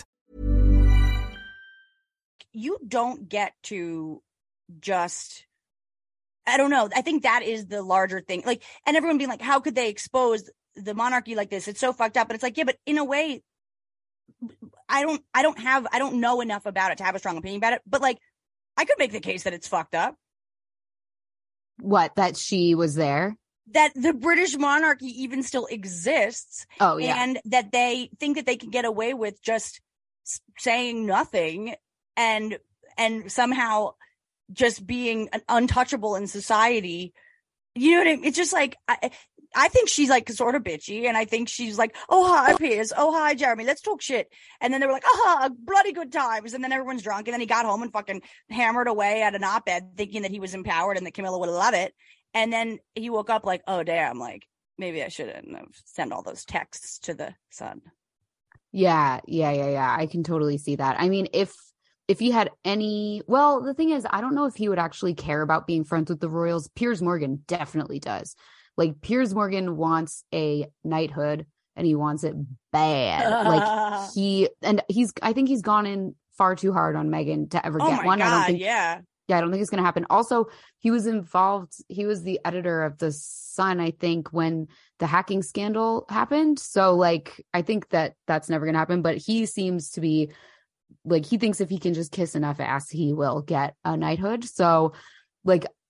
You don't get to just, I don't know. I think that is the larger thing. Like, and everyone being like, how could they expose the monarchy like this? It's so fucked up. But it's like, yeah, but in a way, I don't know enough about it to have a strong opinion about it. But like, I could make the case that it's fucked up. What, that she was there? That the British monarchy even still exists. Oh, yeah. And that they think that they can get away with just saying nothing and somehow just being untouchable in society. You know what I mean? It's just like, I think she's like sort of bitchy, and I think she's like, oh, hi, Piers. Oh, hi, Jeremy. Let's talk shit. And then they were like, bloody good times. And then everyone's drunk. And then he got home and fucking hammered away at an op-ed thinking that he was empowered and that Camilla would love it. And then he woke up like, oh, damn, like maybe I shouldn't have sent all those texts to the Sun. Yeah. I can totally see that. I mean, if he had any, well, the thing is, I don't know if he would actually care about being friends with the royals. Piers Morgan definitely does. Like, Piers Morgan wants a knighthood and he wants it bad. Like I think he's gone in far too hard on Meghan to ever get one. God, I don't think, yeah, I don't think it's going to happen. Also, he was involved. He was the editor of The Sun, I think, when the hacking scandal happened. So like, I think that's never going to happen, but he seems to be like, he thinks if he can just kiss enough ass, he will get a knighthood. So like,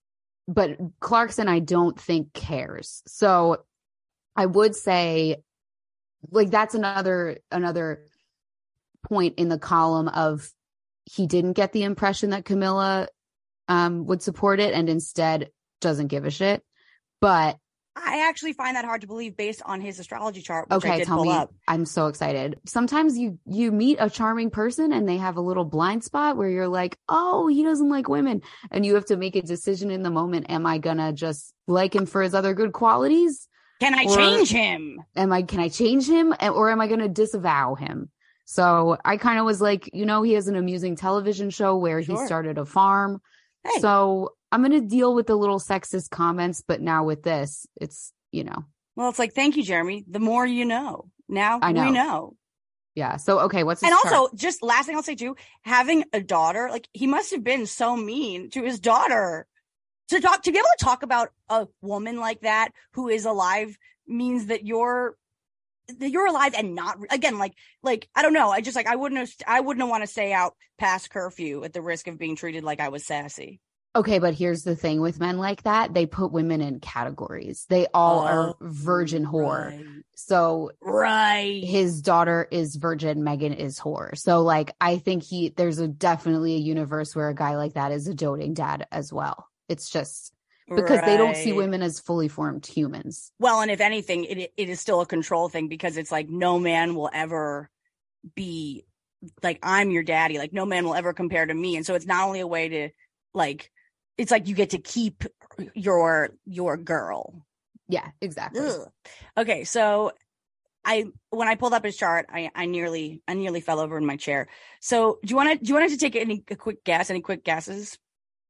but Clarkson, I don't think cares. So I would say, like, that's another point in the column of he didn't get the impression that Camilla would support it and instead doesn't give a shit. But I actually find that hard to believe based on his astrology chart, which I did tell pull me. up. I'm so excited. Sometimes you meet a charming person and they have a little blind spot where you're like, oh, he doesn't like women. And you have to make a decision in the moment. Am I going to just like him for his other good qualities? Can I change him? Can I change him? Or am I going to disavow him? So I kind of was like, he has an amusing television show where he started a farm. Hey. So I'm going to deal with the little sexist comments, but now with this, it's, Well, it's like, thank you, Jeremy. The more you know. Now we know. Yeah. So, okay, what's his chart? Also, just last thing I'll say too, having a daughter, like he must have been so mean to his daughter. To be able to talk about a woman like that who is alive means that you're alive and not, again, like I don't know. I wouldn't want to stay out past curfew at the risk of being treated like I was sassy. Okay, but here's the thing with men like that. They put women in categories. They all are virgin whore. Right. So his daughter is virgin, Megan is whore. So like, I think there's definitely a universe where a guy like that is a doting dad as well. It's just because they don't see women as fully formed humans. Well, and if anything, it is still a control thing because it's like no man will ever be like, I'm your daddy. Like no man will ever compare to me. And so it's not only a way to like, it's like you get to keep your girl. Yeah, exactly. Ugh. Okay, so when I pulled up his chart, I nearly fell over in my chair. So do you want to take a quick guess? Any quick guesses?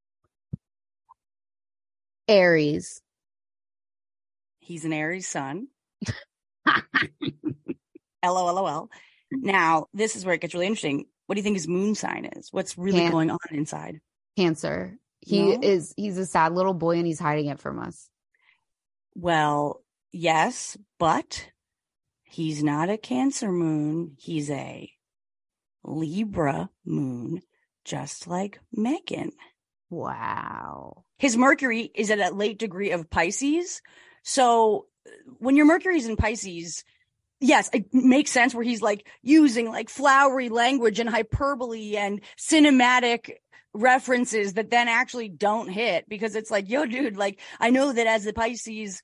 Aries. He's an Aries sun. LOL. Now, this is where it gets really interesting. What do you think his moon sign is? What's really going on inside? Cancer. He's a sad little boy and he's hiding it from us. Well, yes, but he's not a Cancer moon. He's a Libra moon, just like Megan. Wow. His Mercury is at a late degree of Pisces. So when your Mercury is in Pisces, yes, it makes sense where he's like using like flowery language and hyperbole and cinematic references that then actually don't hit because it's like, yo, dude, like I know that as a Pisces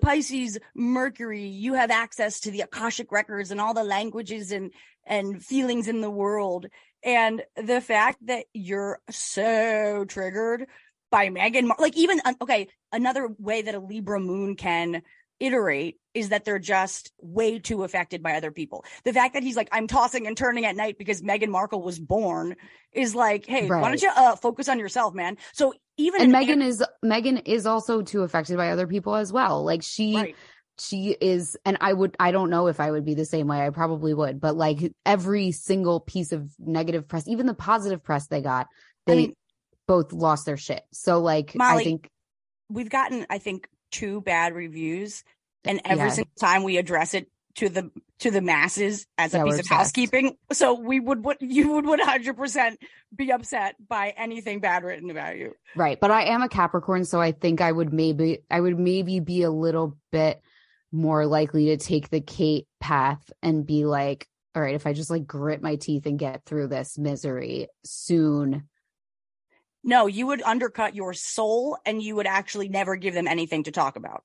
Mercury, you have access to the Akashic records and all the languages and feelings in the world. And the fact that you're so triggered by Megan, like even, okay, another way that a Libra moon can iterate is that they're just way too affected by other people. The fact that he's like, I'm tossing and turning at night because Meghan Markle was born is like, hey, why don't you focus on yourself, man? So even Meghan is also too affected by other people as well. Like she is, and I don't know if I would be the same way. I probably would, but like every single piece of negative press, even the positive press they got, they both lost their shit. So like, Molly, I think we've gotten, 2 bad reviews, and every single time we address it to the masses as a piece of housekeeping. So you would 100% be upset by anything bad written about you. Right. But I am a Capricorn, so I think I would maybe be a little bit more likely to take the Kate path and be like, all right, if I just like grit my teeth and get through this misery soon. No, you would undercut your soul and you would actually never give them anything to talk about.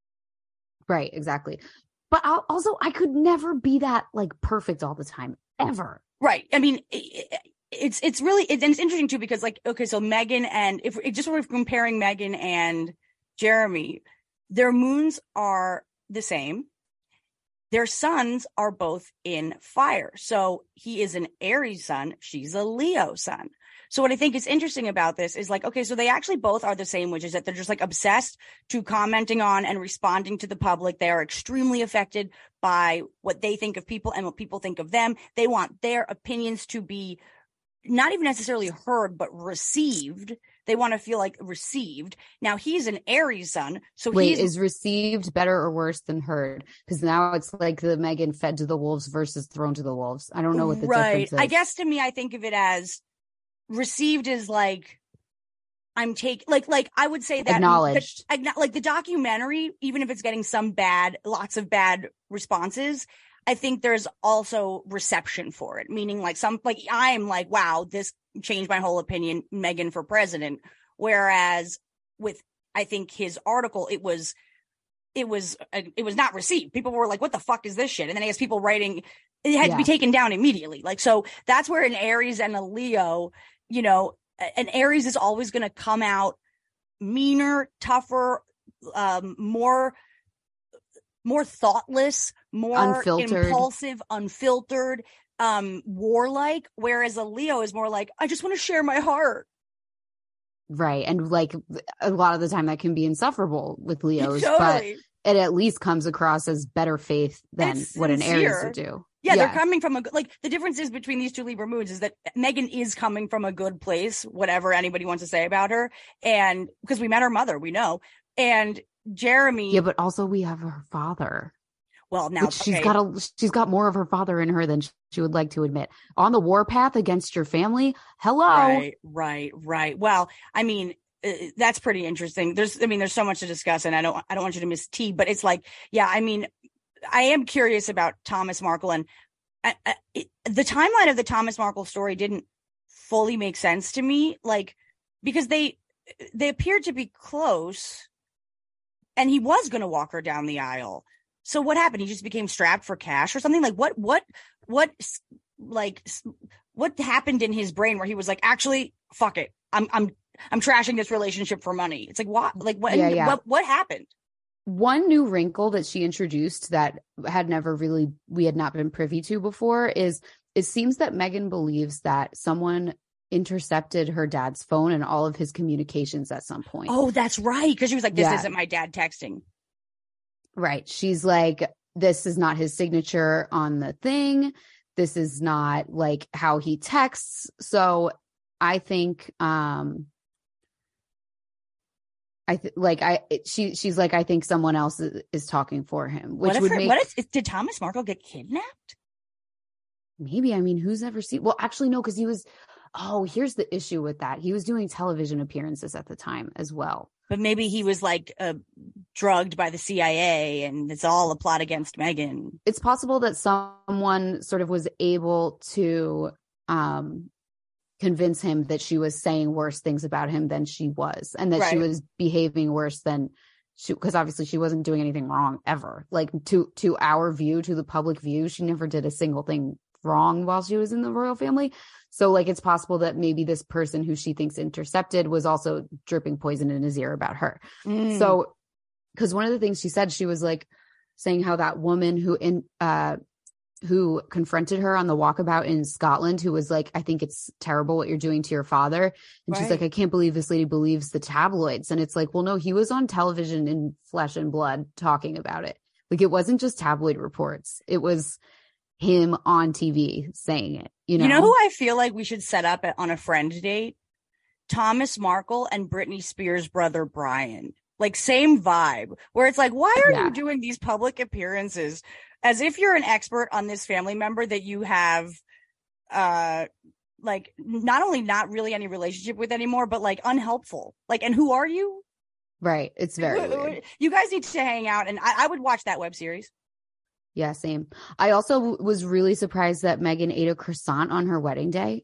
Right, exactly. But I could never be that like perfect all the time, ever. Right. I mean, it's really, it's interesting too, because like, okay, so Megan and if we're comparing Megan and Jeremy, their moons are the same. Their suns are both in fire. So he is an Aries sun. She's a Leo sun. So what I think is interesting about this is like, okay, so they actually both are the same, which is that they're just like obsessed to commenting on and responding to the public. They are extremely affected by what they think of people and what people think of them. They want their opinions to be not even necessarily heard, but received. They want to feel like received. Now he's an Aries sun. So is received better or worse than heard? Because now it's like the Megan fed to the wolves versus thrown to the wolves. I don't know what the difference is. I guess to me, I think of it as received is like, I'm like I would say that acknowledged. Like the documentary, even if it's getting lots of bad responses, I think there's also reception for it. Meaning I'm like, wow, this changed my whole opinion, Meghan for president. Whereas with, I think his article, it was not received. People were like, what the fuck is this shit? And then I guess people writing, it had to be taken down immediately. Like, so that's where an Aries and a Leo, an Aries is always going to come out meaner, tougher, more thoughtless, more impulsive, unfiltered, warlike. Whereas a Leo is more like, I just want to share my heart. Right. And like a lot of the time that can be insufferable with Leos, totally. But it at least comes across as better faith than what an Aries would do. Yeah, they're coming from the difference is between these two Libra moons is that Meghan is coming from a good place, whatever anybody wants to say about her. And because we met her mother, we know. And Jeremy. Yeah, but also we have her father. Well, now she's got more of her father in her than she would like to admit. On the warpath against your family. Hello. Right. Well, I mean, that's pretty interesting. There's so much to discuss, and I don't want you to miss tea, but it's like, yeah, I mean, I am curious about Thomas Markle, and the timeline of the Thomas Markle story didn't fully make sense to me, like, because they appeared to be close, and he was going to walk her down the aisle. So what happened? He just became strapped for cash or something? Like what happened in his brain where he was like, actually, fuck it. I'm trashing this relationship for money. It's like, what? Like, what? Yeah. What happened? One new wrinkle that she introduced that we had not been privy to before is it seems that Meghan believes that someone intercepted her dad's phone and all of his communications at some point. Oh, that's right. Because she was like, this isn't my dad texting. Right. She's like, this is not his signature on the thing. This is not like how he texts. So I think, she's like, I think someone else is talking for him, which did Thomas Markle get kidnapped? Maybe. I mean, who's ever seen, well, actually, no, because here's the issue with that. He was doing television appearances at the time as well. But maybe he was like drugged by the CIA and it's all a plot against Meghan. It's possible that someone sort of was able to convince him that she was saying worse things about him than she was, and that she was behaving worse than she, because obviously she wasn't doing anything wrong ever. Like to our view, to the public view, she never did a single thing wrong while she was in the royal family. So like it's possible that maybe this person who she thinks intercepted was also dripping poison in his ear about her. So because one of the things she said, she was like saying how that woman who confronted her on the walkabout in Scotland, who was like, I think it's terrible what you're doing to your father. And she's like, I can't believe this lady believes the tabloids. And it's like, well, no, he was on television in flesh and blood talking about it. Like it wasn't just tabloid reports. It was him on TV saying it. You know who I feel like we should set up on a friend date? Thomas Markle and Britney Spears' brother Brian. Like same vibe, where it's like, why are you doing these public appearances as if you're an expert on this family member that you have like not only not really any relationship with anymore, but like unhelpful. Like, and who are you? Right. It's very weird. You guys need to hang out, and I would watch that web series. Yeah, same. I also was really surprised that Meghan ate a croissant on her wedding day.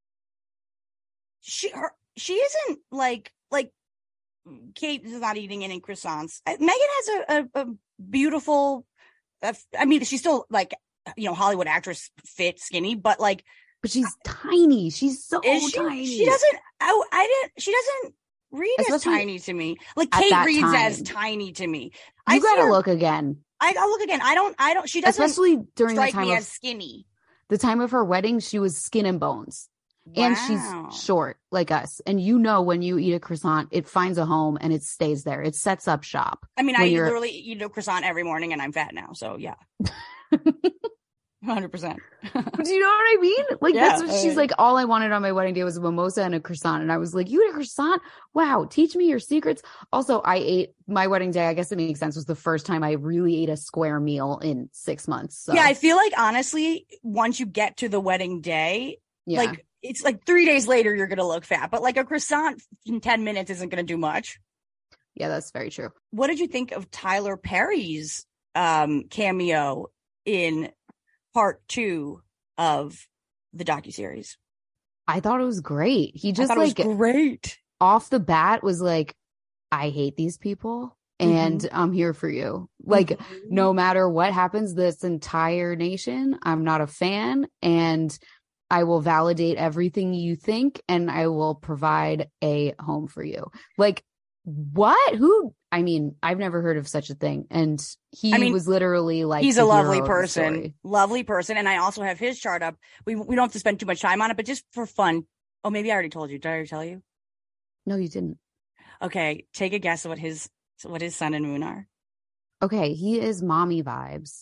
She isn't like Kate is not eating any croissants. Meghan has a beautiful. I mean, she's still like Hollywood actress, fit, skinny, but she's tiny. She's so tiny. She doesn't. She doesn't read as tiny to me. Like Kate reads as tiny to me. You gotta look again. I'll look again. I don't. She doesn't. Especially during the time as skinny. The time of her wedding, she was skin and bones. Wow. And she's short like us. And when you eat a croissant, it finds a home and it stays there. It sets up shop. I mean, I literally eat a croissant every morning and I'm fat now. So yeah. 100%. Do you know what I mean? Like that's what she's like, all I wanted on my wedding day was a mimosa and a croissant. And I was like, you ate a croissant? Wow. Teach me your secrets. Also, I ate my wedding day. I guess it makes sense. Was the first time I really ate a square meal in 6 months. So. Yeah. I feel like honestly, once you get to the wedding day, like it's like 3 days later, you're going to look fat, but like a croissant in 10 minutes isn't going to do much. Yeah, that's very true. What did you think of Tyler Perry's cameo in part 2 of the docuseries? I thought it was great. He just like great off the bat was like, I hate these people and I'm here for you. Like, no matter what happens, this entire nation, I'm not a fan, and I will validate everything you think, and I will provide a home for you. Like, what? Who? I mean, I've never heard of such a thing. And he was literally like, he's a lovely person, And I also have his chart up. We don't have to spend too much time on it, but just for fun. Oh, maybe I already told you. Did I already tell you? No, you didn't. Okay. Take a guess of what his sun and moon are. Okay. He is mommy vibes.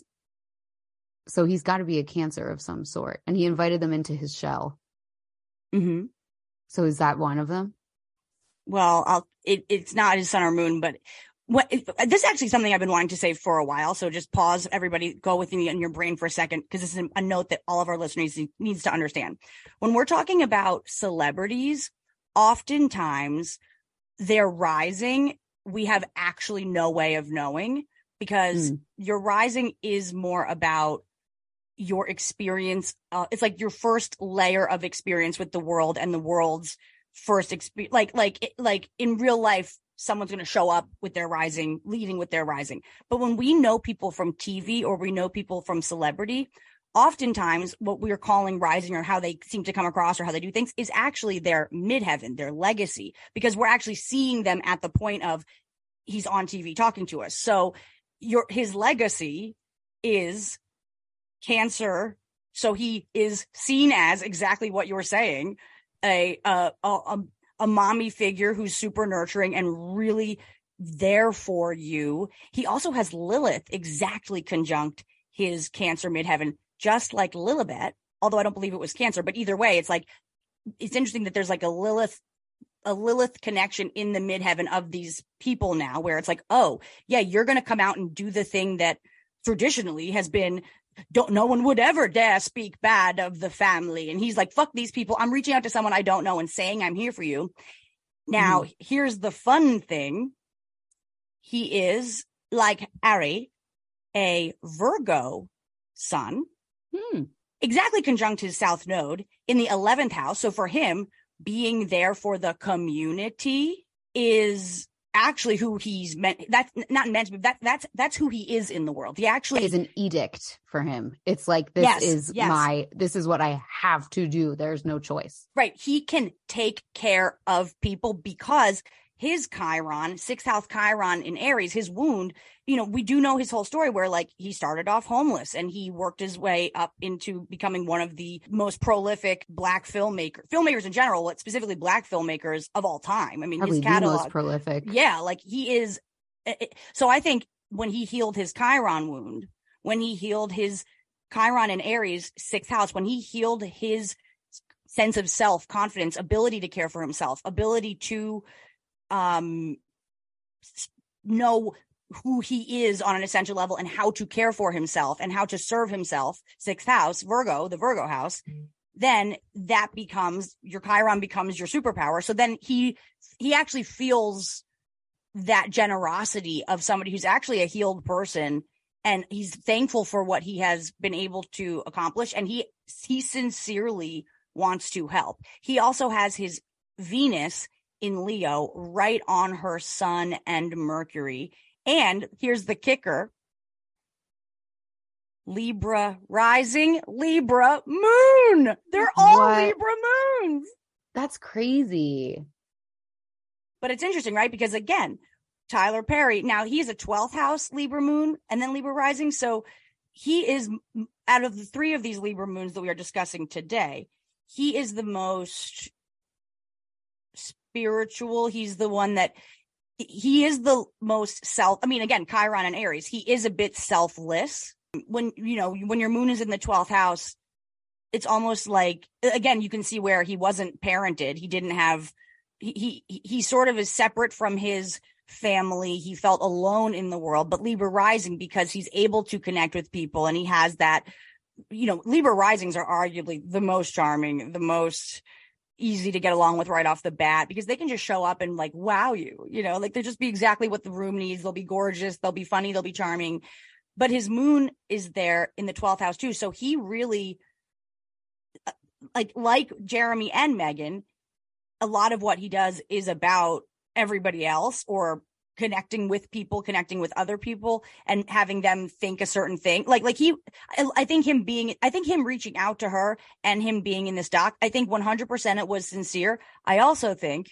So he's got to be a Cancer of some sort. And he invited them into his shell. Mm-hmm. So is that one of them? Well, it's not his sun or moon, but this is actually something I've been wanting to say for a while. So just pause, everybody, go with me in your brain for a second, because this is a note that all of our listeners needs to understand. When we're talking about celebrities, oftentimes their rising, we have actually no way of knowing, because your rising is more about your experience. It's like your first layer of experience with the world and the world's first experience. Like in real life, someone's going to show up with their rising, leading with their rising. But when we know people from TV or we know people from celebrity, oftentimes what we're calling rising, or how they seem to come across or how they do things, is actually their midheaven, their legacy, because we're actually seeing them at the point of he's on TV talking to us. So his legacy is Cancer. So he is seen as exactly what you're saying, a mommy figure who's super nurturing and really there for you. He also has Lilith exactly conjunct his Cancer midheaven, just like Lilibet, although I don't believe it was Cancer. But either way, it's like, it's interesting that there's like a Lilith connection in the midheaven of these people now, where it's like, oh yeah, you're going to come out and do the thing that traditionally has been, no one would ever dare speak bad of the family. And he's like, fuck these people. I'm reaching out to someone I don't know and saying I'm here for you. Now, here's the fun thing. He is, like Ari, a Virgo sun, exactly conjunct his South Node in the 11th house. So for him, being there for the community is actually who he's meant. That's not meant to be. That's who he is in the world. He actually is an edict for him. It's like, this is what I have to do. There's no choice. Right. He can take care of people because his Chiron, 6th house Chiron in Aries, his wound, we do know his whole story, where like he started off homeless and he worked his way up into becoming one of the most prolific Black filmmakers in general, but specifically Black filmmakers of all time. I mean, probably his catalog, the most prolific. Yeah, like he is. So I think when he healed his Chiron wound, when he healed his Chiron in Aries, 6th house, when he healed his sense of self, confidence, ability to care for himself, ability to know who he is on an essential level and how to care for himself and how to serve himself, 6th house, Virgo, the Virgo house, then that becomes, your Chiron becomes your superpower. So then he actually feels that generosity of somebody who's actually a healed person, and he's thankful for what he has been able to accomplish. And he sincerely wants to help. He also has his Venus in Leo right on her Sun and Mercury. And here's the kicker: Libra rising, Libra moon. They're all Libra moons. That's crazy. But it's interesting, right? Because again, Tyler Perry, now he's a 12th house Libra moon and then Libra rising. So he is, out of the 3 of these Libra moons that we are discussing today, he is the most spiritual. He's the one that, he is the most again, Chiron and Aries, he is a bit selfless. When your moon is in the 12th house, it's almost like, again, you can see where he wasn't parented. He didn't have, he sort of is separate from his family. He felt alone in the world. But Libra rising, because he's able to connect with people and he has that Libra risings are arguably the most charming, the most easy to get along with right off the bat, because they can just show up and like wow you, like they'll just be exactly what the room needs. They'll be gorgeous, they'll be funny, they'll be charming. But his moon is there in the 12th house too, so he really like Jeremy and Meghan, a lot of what he does is about everybody else, or connecting with people, connecting with other people, and having them think a certain thing. I think him reaching out to her and him being in this doc, I think 100% it was sincere. I also think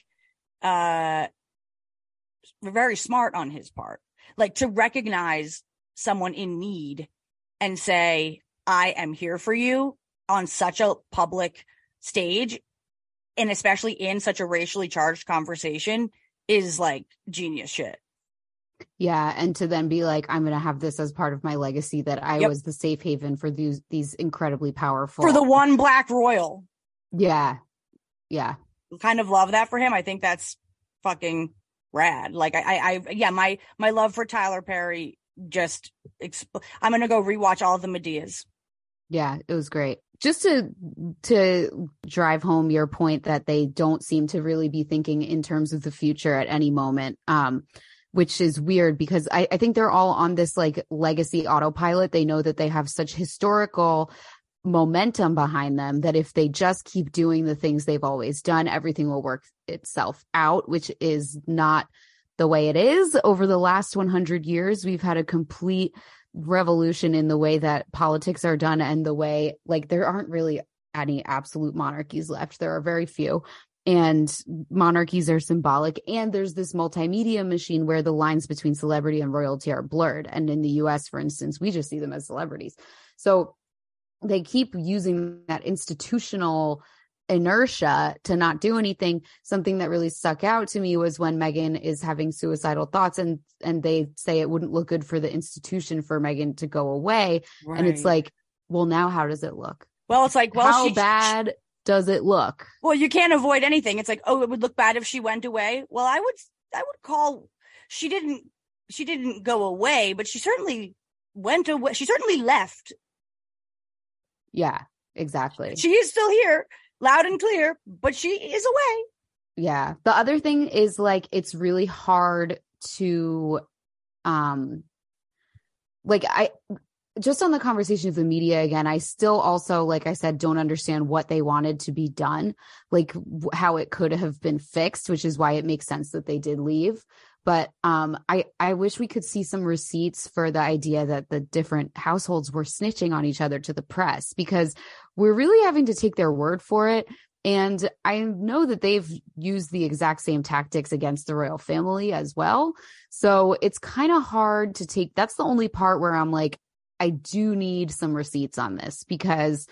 very smart on his part, like to recognize someone in need and say, I am here for you on such a public stage, and especially in such a racially charged conversation, is like genius shit. Yeah, and to then be like, I'm going to have this as part of my legacy, that I was the safe haven for these incredibly powerful, for the one black royal. Yeah. Kind of love that for him. I think that's fucking rad. Like my love for Tyler Perry just I'm going to go rewatch all of the Medeas. Yeah, it was great. Just to drive home your point that they don't seem to really be thinking in terms of the future at any moment, which is weird, because I think they're all on this like legacy autopilot. They know that they have such historical momentum behind them that if they just keep doing the things they've always done, everything will work itself out, which is not the way it is. Over the last 100 years, we've had a complete revolution in the way that politics are done, and the way, like, there aren't really any absolute monarchies left. There are very few, and monarchies are symbolic. And there's this multimedia machine where the lines between celebrity and royalty are blurred. And in the US, for instance, we just see them as celebrities. So they keep using that institutional inertia to not do anything. Something that really stuck out to me was when Meghan is having suicidal thoughts, and they say it wouldn't look good for the institution for Meghan to go away. Right. And it's like, well, now how does it look? Well, it's like, well, how bad does it look? Well, you can't avoid anything. It's like, oh, it would look bad if she went away. Well, I would call, she didn't go away, but she certainly went away. She certainly left. Yeah, exactly. She is still here, loud and clear, but she is away. Yeah. The other thing is, like, it's really hard to, just on the conversation of the media again, I still also, like I said, don't understand what they wanted to be done, like how it could have been fixed, which is why it makes sense that they did leave. But I wish we could see some receipts for the idea that the different households were snitching on each other to the press, because we're really having to take their word for it. And I know that they've used the exact same tactics against the royal family as well. So it's kind of hard to take. That's the only part where I'm like, I do need some receipts on this, because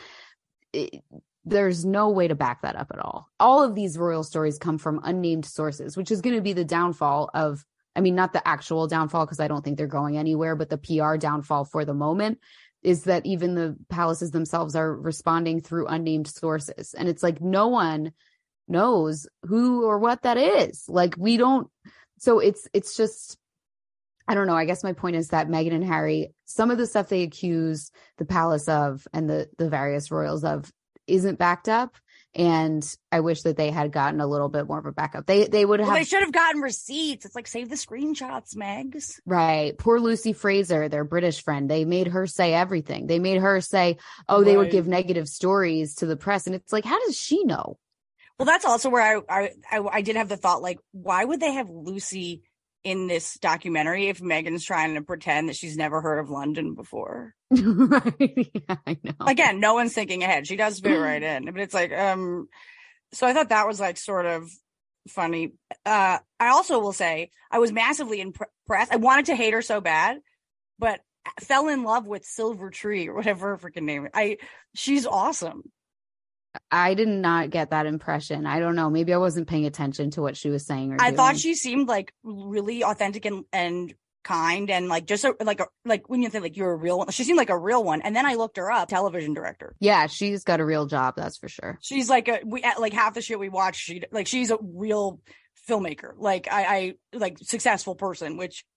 there's no way to back that up at all. All of these royal stories come from unnamed sources, which is going to be the downfall of, I mean, not the actual downfall, because I don't think they're going anywhere, but the PR downfall for the moment is that even the palaces themselves are responding through unnamed sources. And it's like, no one knows who or what that is. Like, we don't. So it's just, I don't know. I guess my point is that Meghan and Harry, some of the stuff they accuse the palace of and the various royals of isn't backed up. And I wish that they had gotten a little bit more of a backup. They would have. Well, they should have gotten receipts. It's like, save the screenshots, Megs. Right. Poor Lucy Fraser, their British friend. They made her say everything. They made her say, oh, they would give negative stories to the press. And it's like, how does she know? Well, that's also where I did have the thought, like, why would they have Lucy in this documentary if Meghan's trying to pretend that she's never heard of London before? Right. Yeah, I know. Again, no one's thinking ahead. She does fit right in, but it's like, so I thought that was like sort of funny. I also will say I was massively impressed. I wanted to hate her so bad, but fell in love with Silver Tree or whatever her freaking name is. She's awesome. I did not get that impression. I don't know. Maybe I wasn't paying attention to what she was saying. I thought she seemed like really authentic and kind, and like just like when you think like you're a real one, she seemed like a real one. And then I looked her up, television director. Yeah, she's got a real job, that's for sure. She's like like half the shit we watch. She's a real filmmaker, like I like successful person, which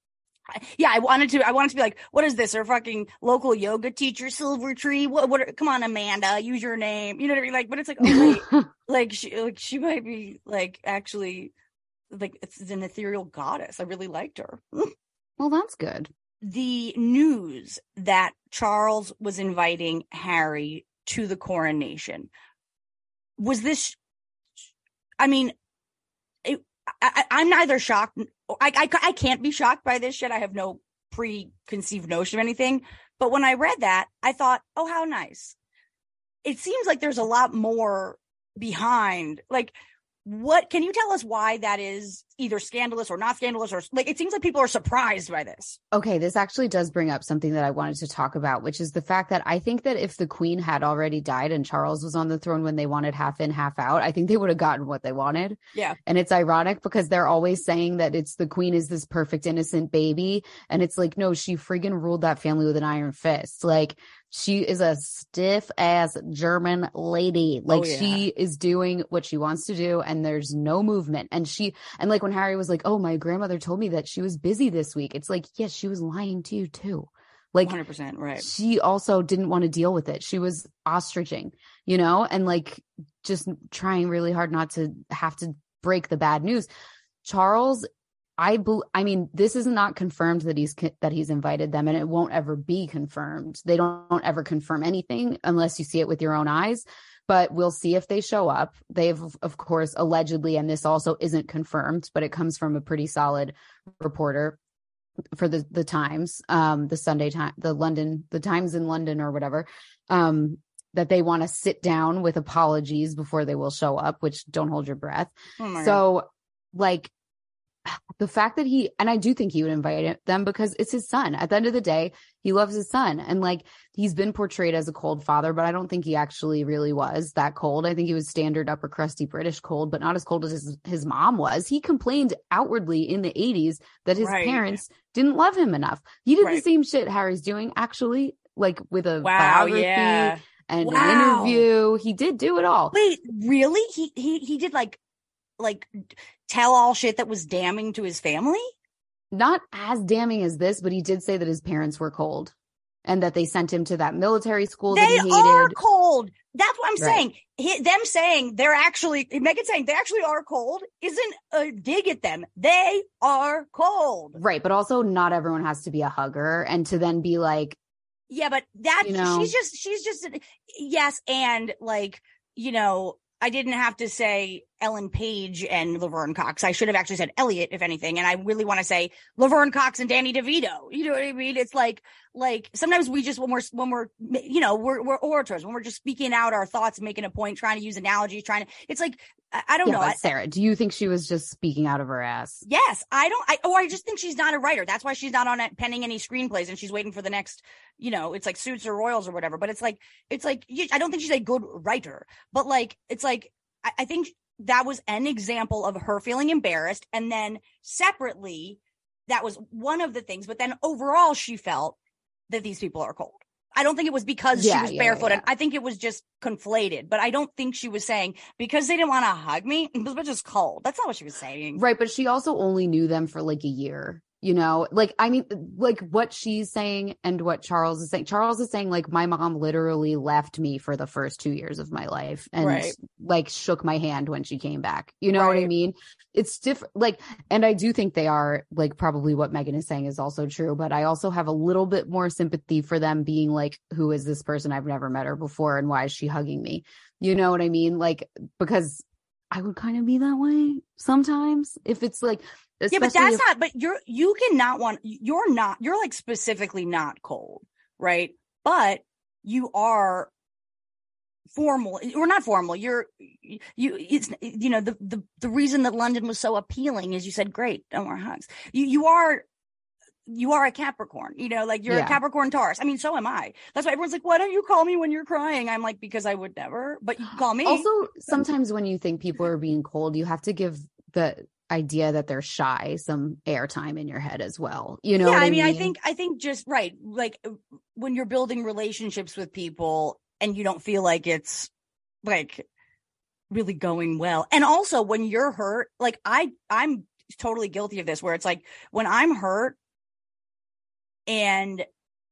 I wanted to be like, what is this? Our fucking local yoga teacher, Silver Tree. Come on, Amanda, use your name. You know what I mean? Like, but it's like, oh, wait, she might be like, actually, like, it's an ethereal goddess. I really liked her. Well, that's good. The news that Charles was inviting Harry to the coronation, was this, I mean, I'm neither shocked. I can't be shocked by this shit. I have no preconceived notion of anything. But when I read that, I thought, oh, how nice. It seems like there's a lot more behind. Like, what can you tell us why that is either scandalous or not scandalous, or like, it seems like people are surprised by this. Okay, this actually does bring up something that I wanted to talk about, which is the fact that I think that if the Queen had already died and Charles was on the throne when they wanted half in, half out, I think they would have gotten what they wanted. Yeah. And it's ironic because they're always saying that it's the Queen is this perfect, innocent baby. And it's like, no, she friggin' ruled that family with an iron fist. Like, she is a stiff ass German lady. Like, she is doing what she wants to do and there's no movement. And like when Harry was like, oh, my grandmother told me that she was busy this week. It's like, yes, she was lying to you too. Like 100% right. She also didn't want to deal with it. She was ostriching, you know, and like just trying really hard not to have to break the bad news. Charles, I mean, this is not confirmed that he's invited them, and it won't ever be confirmed. They don't ever confirm anything unless you see it with your own eyes, but we'll see if they show up. They've, of course, allegedly, and this also isn't confirmed, but it comes from a pretty solid reporter for the Times, the Sunday time, the Times in London or whatever, that they want to sit down with apologies before they will show up, which don't hold your breath. Oh so like, the fact that and I do think he would invite them because it's his son. At the end of the day, he loves his son. And like, he's been portrayed as a cold father, but I don't think he actually really was that cold. I think he was standard upper crusty British cold, but not as cold as his mom was. He complained outwardly in the 80s that his parents didn't love him enough. He did the same shit Harry's doing, actually, like with a biography and an interview. He did do it all. Wait, really? He did like tell all shit that was damning to his family? Not as damning as this, but he did say that his parents were cold and that they sent him to that military school that he hated. They are cold. That's what I'm saying. Them saying Meghan saying they actually are cold isn't a dig at them. They are cold. Right. But also not everyone has to be a hugger, and to then be like, yeah, but that, you know, she's just, yes. And like, you know, I didn't have to say Ellen Page and Laverne Cox. I should have actually said Elliot, if anything. And I really want to say Laverne Cox and Danny DeVito. You know what I mean? It's like sometimes we just, when we're, you know, we're orators, when we're just speaking out our thoughts, making a point, trying to use analogies, it's like, I don't know. But Sarah, do you think she was just speaking out of her ass? Yes. I just think she's not a writer. That's why she's not on it penning any screenplays and she's waiting for the next, you know, it's like Suits or Royals or whatever. But it's like, I don't think she's a good writer, but like, it's like, I think that was an example of her feeling embarrassed. And then separately, that was one of the things. But then overall, she felt that these people are cold. I don't think it was because she was barefoot. Yeah. I think it was just conflated. But I don't think she was saying because they didn't want to hug me, it was just cold. That's not what she was saying. Right. But she also only knew them for like a year. You know, like, I mean, like what she's saying and what Charles is saying. Charles is saying, like, my mom literally left me for the first 2 years of my life and like shook my hand when she came back. You know what I mean? It's different. Like, and I do think they are like, probably what Meghan is saying is also true, but I also have a little bit more sympathy for them being like, who is this person? I've never met her before. And why is she hugging me? You know what I mean? Like, because I would kind of be that way sometimes if it's like, yeah, but that's not, but you're like specifically not cold, right? But you are formal or not formal. It's, you know, the reason that London was so appealing is you said, great, no more hugs. You are a Capricorn, you know, like you're a Capricorn Taurus. I mean, so am I. That's why everyone's like, why don't you call me when you're crying? I'm like, because I would never, but you can call me. Also, sometimes when you think people are being cold, you have to give the idea that they're shy some airtime in your head as well. You know, I mean, I think just right. Like when you're building relationships with people and you don't feel like it's like really going well. And also when you're hurt, like I'm totally guilty of this, where it's like when I'm hurt, And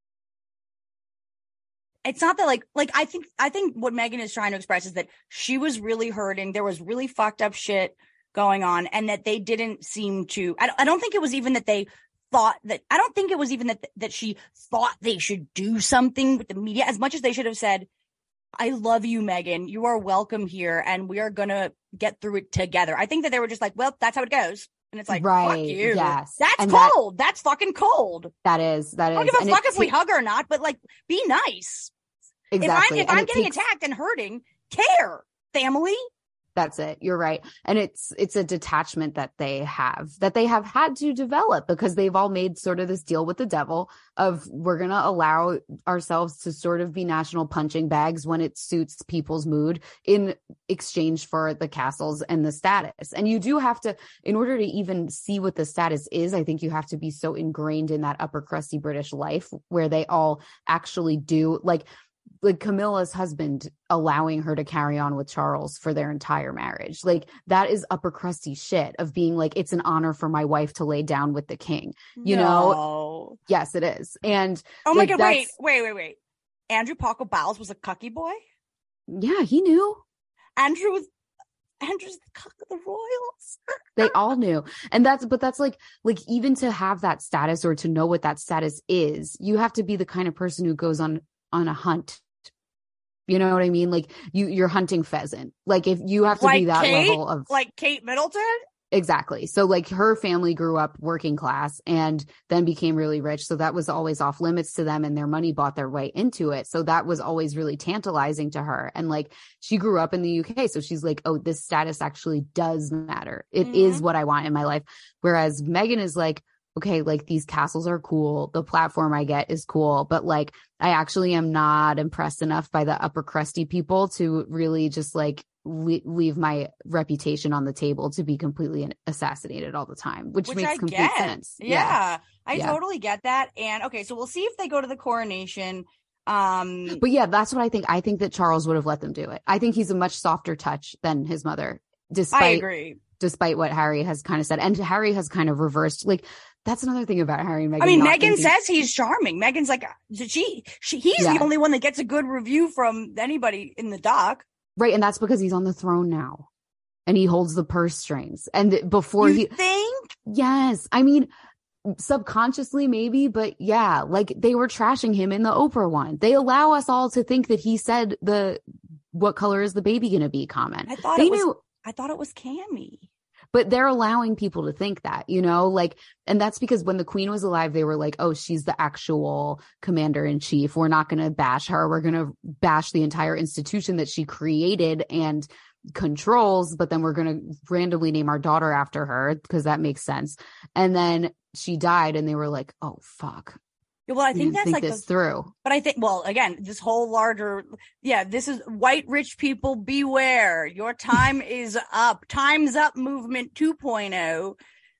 it's not that like I think what Meghan is trying to express is that she was really hurting. There was really fucked up shit going on, and that they didn't seem to. I don't think it was even that they thought that. I don't think it was even that she thought they should do something with the media as much as they should have said, "I love you, Meghan. You are welcome here, and we are gonna get through it together." I think that they were just like, "Well, that's how it goes." And it's like, right, fuck you. Yes. That's and cold. That's fucking cold. That is. I don't give a fuck if we hug or not, but like, be nice. Exactly. If I'm getting attacked and hurting, care, family. That's it. You're right. And it's a detachment that they have had to develop because they've all made sort of this deal with the devil of we're going to allow ourselves to sort of be national punching bags when it suits people's mood in exchange for the castles and the status. And you do have to, in order to even see what the status is, I think you have to be so ingrained in that upper crusty British life where they all actually do like Camilla's husband allowing her to carry on with Charles for their entire marriage. Like that is upper crusty shit of being like, it's an honor for my wife to lay down with the king, you know? Yes, it is. And oh my God, wait. Andrew Paco Bowles was a cucky boy. Yeah, he knew. Andrew's the cuck of the royals. They all knew. And that's like even to have that status or to know what that status is, you have to be the kind of person who goes on a hunt. You know what I mean? Like you're hunting pheasant. Like if you have to be that level of like Kate Middleton. Exactly. So like her family grew up working class and then became really rich. So that was always off limits to them and their money bought their way into it. So that was always really tantalizing to her. And like she grew up in the UK. So she's like, oh, this status actually does matter. It is what I want in my life. Whereas Meghan is like, okay, like these castles are cool. The platform I get is cool. But like, I actually am not impressed enough by the upper crusty people to really just like leave my reputation on the table to be completely assassinated all the time, which makes complete sense. Yeah. I totally get that. And okay, so we'll see if they go to the coronation. But yeah, that's what I think. I think that Charles would have let them do it. I think he's a much softer touch than his mother, I agree. Despite what Harry has kind of said. And Harry has kind of reversed, like, that's another thing about Harry and Meghan. I mean, Meghan says he's charming. Meghan's like, he's the only one that gets a good review from anybody in the doc. Right. And that's because he's on the throne now and he holds the purse strings. And before you think? Yes. I mean, subconsciously maybe, but yeah, like they were trashing him in the Oprah one. They allow us all to think that he said what color is the baby going to be comment. I thought it was Cammy. But they're allowing people to think that, you know, like, and that's because when the queen was alive, they were like, oh, she's the actual commander in chief. We're not going to bash her. We're going to bash the entire institution that she created and controls. But then we're going to randomly name our daughter after her because that makes sense. And then she died and they were like, oh, fuck. Well, I think that's like this through. But I think, well, again, this whole larger, this is white rich people beware. Your time is up. Time's up movement 2.0.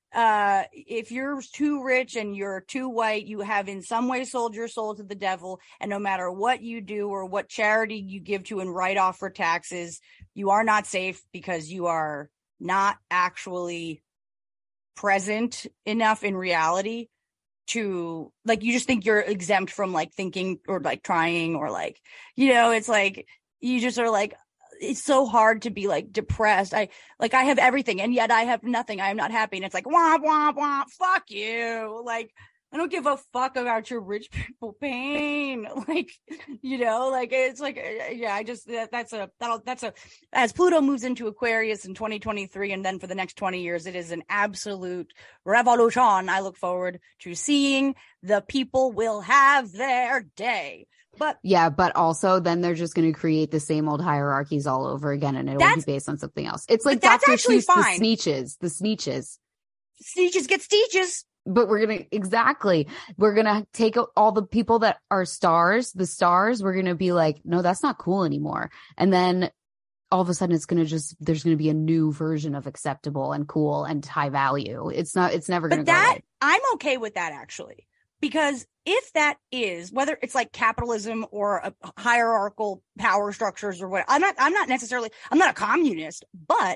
If you're too rich and you're too white, you have in some way sold your soul to the devil. And no matter what you do or what charity you give to and write off for taxes, you are not safe because you are not actually present enough in reality to like, you just think you're exempt from like thinking or like trying or like, you know, it's like, you just are like, it's so hard to be like depressed. I have everything and yet I have nothing. I am not happy. And it's like, wah, wah, wah, fuck you. Like, I don't give a fuck about your rich people pain. Like, you know, like, it's like, I just, that's as Pluto moves into Aquarius in 2023. And then for the next 20 years, it is an absolute revolution. I look forward to seeing the people will have their day. But also then they're just going to create the same old hierarchies all over again. And it will be based on something else. It's like Dr. Seuss, the Sneetches. Sneetches get Steeches. But we're going to take all the people that are stars, we're going to be like, no, that's not cool anymore. And then all of a sudden there's going to be a new version of acceptable and cool and high value. It's never going to go away. I'm okay with that actually, because if that is, whether it's like capitalism or a hierarchical power structures or what, I'm not a communist, but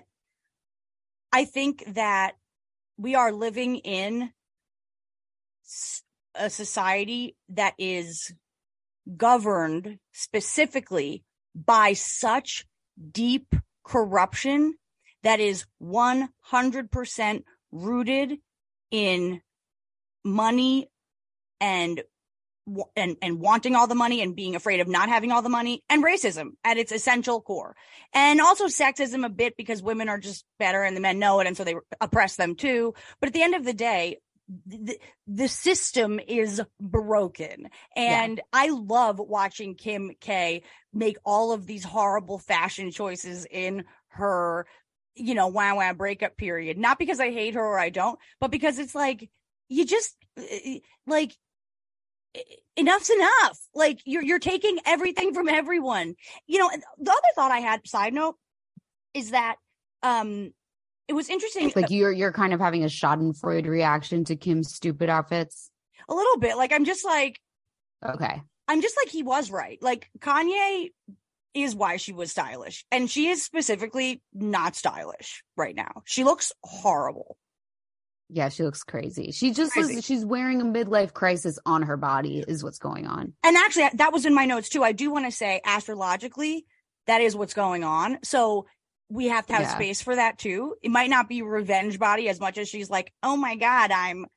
I think that we are living in a society that is governed specifically by such deep corruption that is 100% rooted in money and wanting all the money and being afraid of not having all the money, and racism at its essential core. And also sexism a bit, because women are just better and the men know it, and so they oppress them too. But at the end of the day, the system is broken. And I love watching Kim K make all of these horrible fashion choices in her, wah breakup period. Not because I hate her or I don't, but because it's like, you just like, enough's enough. Like you're taking everything from everyone. The other thought I had, side note, is that it was interesting. Like you're kind of having a Schadenfreude reaction to Kim's stupid outfits. A little bit. Like I'm just like he was right. Like Kanye is why she was stylish, and she is specifically not stylish right now. She looks horrible. Yeah, she looks crazy. She just she's wearing a midlife crisis on her body is what's going on. And actually, that was in my notes too. I do want to say astrologically, that is what's going on. So we have to have space for that too. It might not be revenge body as much as she's like, oh my God, I'm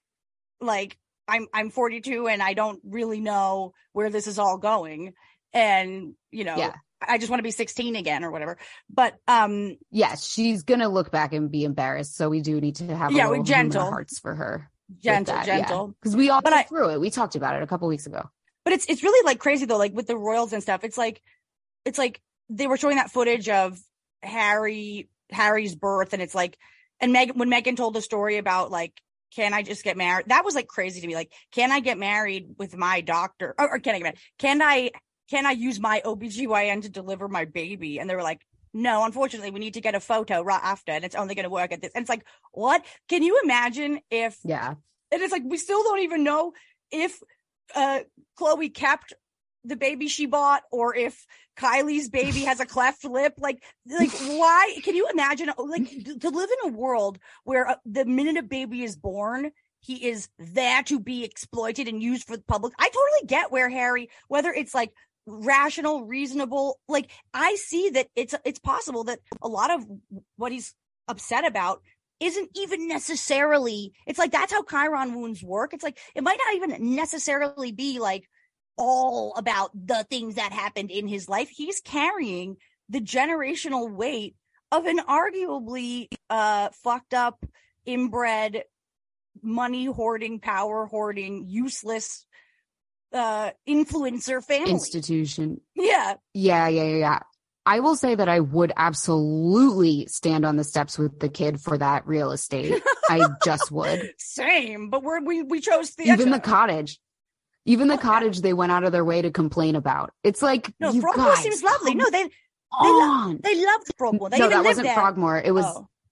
42 and I don't really know where this is all going. And, I just want to be 16 again or whatever. But yes, she's going to look back and be embarrassed. So we do need to have a little gentle hearts for her. Gentle. Because we all went through it. We talked about it a couple weeks ago. But it's really like crazy though, like with the royals and stuff. It's like they were showing that footage of Harry's birth, and it's like, and when Meghan told the story about like, can I just get married? That was like crazy to me. Like, can I get married with my doctor? Or can I get married? Can I use my OBGYN to deliver my baby? And they were like, no, unfortunately, we need to get a photo right after, and it's only going to work at this. And it's like, what? Can you imagine if? Yeah. And it's like, we still don't even know if Khloe kept the baby she bought, or if Kylie's baby has a cleft lip. Like why? Can you imagine like to live in a world where the minute a baby is born, he is there to be exploited and used for the public? I totally get where Harry, whether it's like rational, reasonable, like I see that it's possible that a lot of what he's upset about isn't even necessarily, it's like, that's how Chiron wounds work. It's like, it might not even necessarily be like all about the things that happened in his life. He's carrying the generational weight of an arguably fucked up, inbred, money hoarding, power hoarding, useless influencer family institution. Yeah. I will say that I would absolutely stand on the steps with the kid for that real estate. I just would. Same, but we chose even the cottage. Even the cottage they went out of their way to complain about. It's like, no, you Frogmore guys, seems lovely. No, they love Frogmore. No, that wasn't Frogmore. It was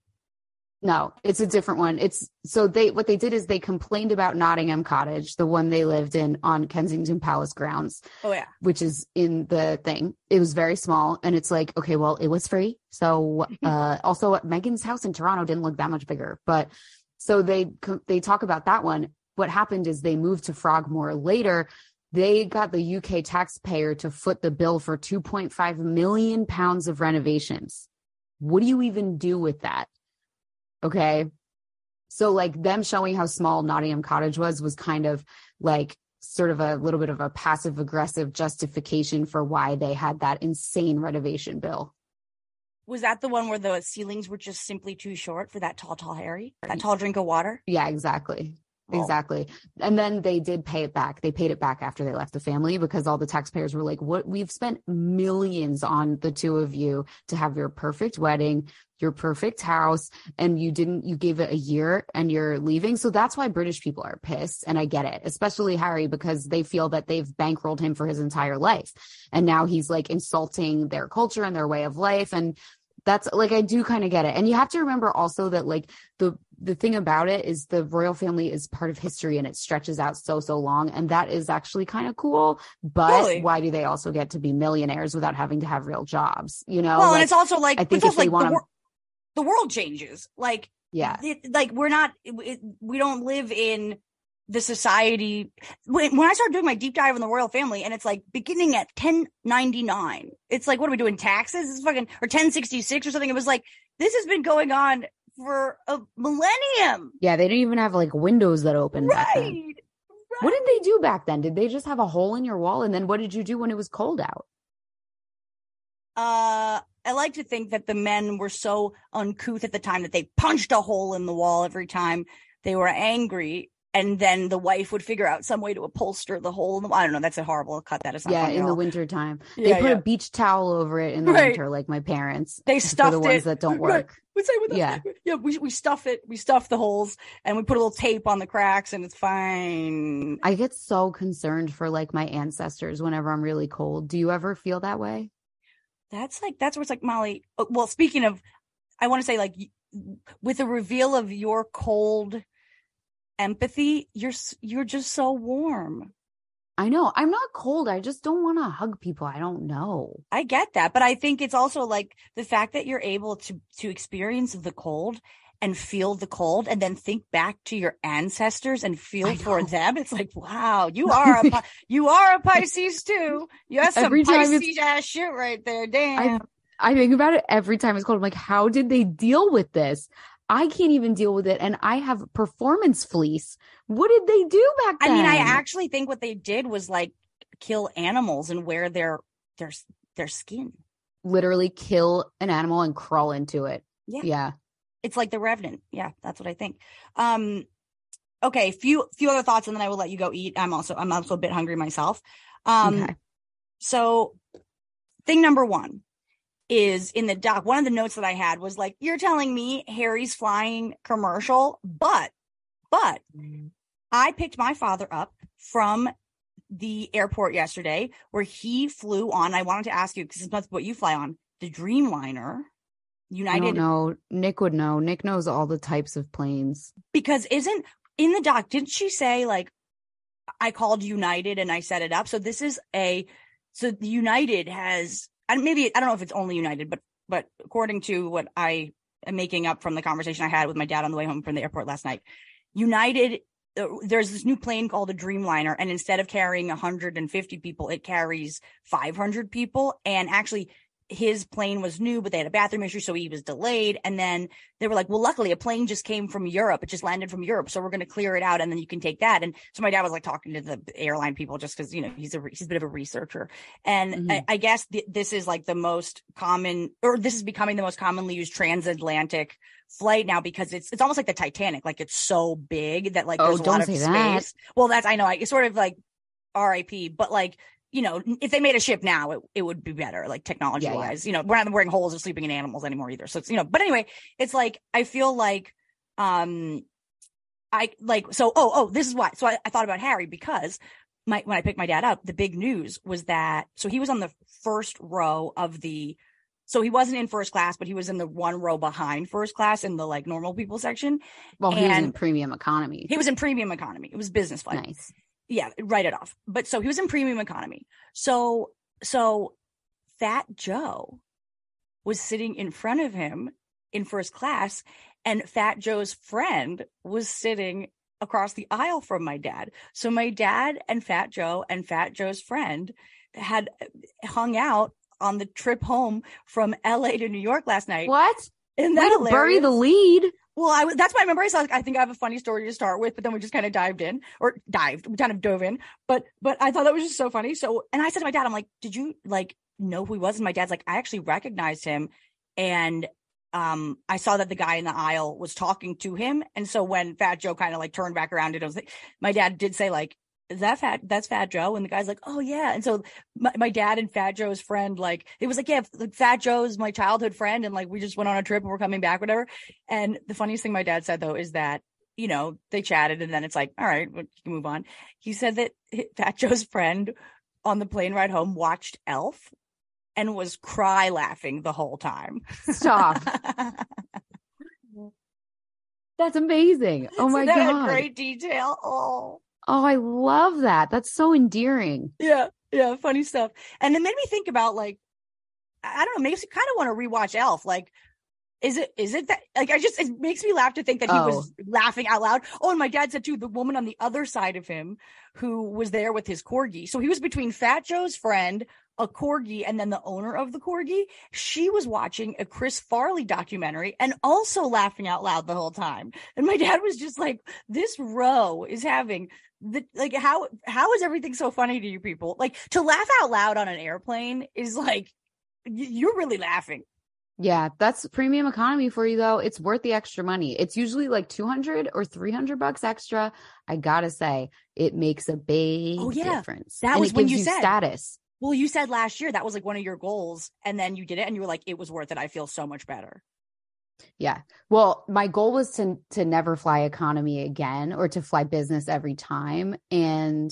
no, it's a different one. It's so what they did is they complained about Nottingham Cottage, the one they lived in on Kensington Palace grounds. Oh yeah, which is in the thing. It was very small, and it's like, okay, well, it was free. So also Meghan's house in Toronto didn't look that much bigger, but so they talk about that one. What happened is they moved to Frogmore later. They got the UK taxpayer to foot the bill for £2.5 million of renovations. What do you even do with that? Okay. So like them showing how small Nottingham Cottage was kind of like sort of a little bit of a passive aggressive justification for why they had that insane renovation bill. Was that the one where the ceilings were just simply too short for that tall Harry? That tall drink of water? Yeah, exactly. Exactly. And then they did pay it back. They paid it back after they left the family because all the taxpayers were like, what? We've spent millions on the two of you to have your perfect wedding, your perfect house, and you gave it a year and you're leaving. So that's why British people are pissed. And I get it, especially Harry, because they feel that they've bankrolled him for his entire life. And now he's like insulting their culture and their way of life. And that's like, I do kind of get it. And you have to remember also that like the thing about it is the royal family is part of history and it stretches out so long. And that is actually kind of cool. But Why do they also get to be millionaires without having to have real jobs? You know? Well, like, and it's also like, I think if they want to, the world changes. Like, yeah, like we don't live in the society, when I started doing my deep dive on the royal family, and it's like beginning at 1099, it's like, what are we doing, taxes? It's fucking, or 1066 or something. It was like, this has been going on for a millennium. Yeah, they didn't even have like windows that opened back then. Right. What did they do back then? Did they just have a hole in your wall? And then what did you do when it was cold out? I like to think that the men were so uncouth at the time that they punched a hole in the wall every time they were angry. And then the wife would figure out some way to upholster the hole in the wall. I don't know. That's a horrible cut. That is not funny in the winter time. They put a beach towel over it in the winter, like my parents. They stuffed the ones that don't work. Right. We stuff it. We stuff the holes and we put a little tape on the cracks and it's fine. I get so concerned for like my ancestors whenever I'm really cold. Do you ever feel that way? That's where it's like, Molly. Well, speaking of, I want to say, like, with the reveal of your cold empathy, you're just so warm. I know. I'm not cold. I just don't want to hug people. I don't know. I get that. But I think it's also like the fact that you're able to experience the cold and feel the cold and then think back to your ancestors and feel for them. It's like, wow, you are a Pisces too. You have some Pisces ass shit right there. Damn. I think about it every time it's cold. I'm like, how did they deal with this? I can't even deal with it. And I have performance fleece. What did they do back then? I mean, I actually think what they did was like kill animals and wear their skin. Literally kill an animal and crawl into it. Yeah. It's like the Revenant. Yeah, that's what I think. Okay, few other thoughts, and then I will let you go eat. I'm also a bit hungry myself. Okay. So, thing number one is in the doc. One of the notes that I had was like, "You're telling me Harry's flying commercial, but I picked my father up from the airport yesterday, where he flew on. I wanted to ask you because that's what you fly on, the Dreamliner." United. I don't know. Nick would know. Nick knows all the types of planes. Because isn't in the doc, didn't she say like, I called United and I set it up? So this is so the United has, and maybe, I don't know if it's only United, but according to what I am making up from the conversation I had with my dad on the way home from the airport last night, United, there's this new plane called a Dreamliner, and instead of carrying 150 people, it carries 500 people. And actually, his plane was new, but they had a bathroom issue, so he was delayed. And then they were like, well, luckily a plane just came from Europe. It just landed from Europe. So we're going to clear it out and then you can take that. And so my dad was like talking to the airline people just because, he's a bit of a researcher. And I guess this is like the most common, or this is becoming the most commonly used transatlantic flight now, because it's almost like the Titanic. Like it's so big that like there's a lot of space. That. Well, I know it's sort of like RIP, but like, if they made a ship now, it would be better, like technology wise. We're not wearing holes or sleeping in animals anymore either. So it's, but anyway, it's like, I feel like, this is why. So I thought about Harry because when I picked my dad up, the big news was that, so he was on the first row of so he wasn't in first class, but he was in the one row behind first class in the like normal people section. Well, he was in premium economy. He was in premium economy. It was business flight. Nice. Yeah, write it off. But so he was in premium economy. So Fat Joe was sitting in front of him in first class, and Fat Joe's friend was sitting across the aisle from my dad. So my dad and Fat Joe and Fat Joe's friend had hung out on the trip home from LA to New York last night. What? Isn't that hilarious? Bury the lead. Well, that's why I remember I think I have a funny story to start with, but then we just kind of we kind of dove in. But I thought that was just so funny. So, and I said to my dad, I'm like, did you like know who he was? And my dad's like, I actually recognized him. And I saw that the guy in the aisle was talking to him. And so when Fat Joe kind of like turned back around, my dad did say like, that's Fat Joe? And the guy's like, oh yeah. And so my dad and Fat Joe's friend, like, it was like, yeah, Fat Joe's my childhood friend. And like, we just went on a trip and we're coming back, whatever. And the funniest thing my dad said though, is that, they chatted and then it's like, all right, you can move on. He said that Fat Joe's friend on the plane ride home watched Elf and was cry laughing the whole time. Stop. That's amazing. Oh my God. Great detail. Oh, I love that. That's so endearing. Yeah, funny stuff. And it made me think about like, I don't know, makes you kind of want to rewatch Elf. Like, Is it that, like, it makes me laugh to think that he was laughing out loud. Oh, and my dad said too, the woman on the other side of him who was there with his corgi. So he was between Fat Joe's friend, a corgi, and then the owner of the corgi. She was watching a Chris Farley documentary and also laughing out loud the whole time. And my dad was just like, this row is having how is everything so funny to you people? Like, to laugh out loud on an airplane is like, you're really laughing. Yeah, that's premium economy for you, though. It's worth the extra money. It's usually like $200 or $300 extra. I gotta say, it makes a big difference. That was when you said status. Well, you said last year that was like one of your goals, and then you did it, and you were like, it was worth it. I feel so much better. Yeah. Well, my goal was to never fly economy again, or to fly business every time, and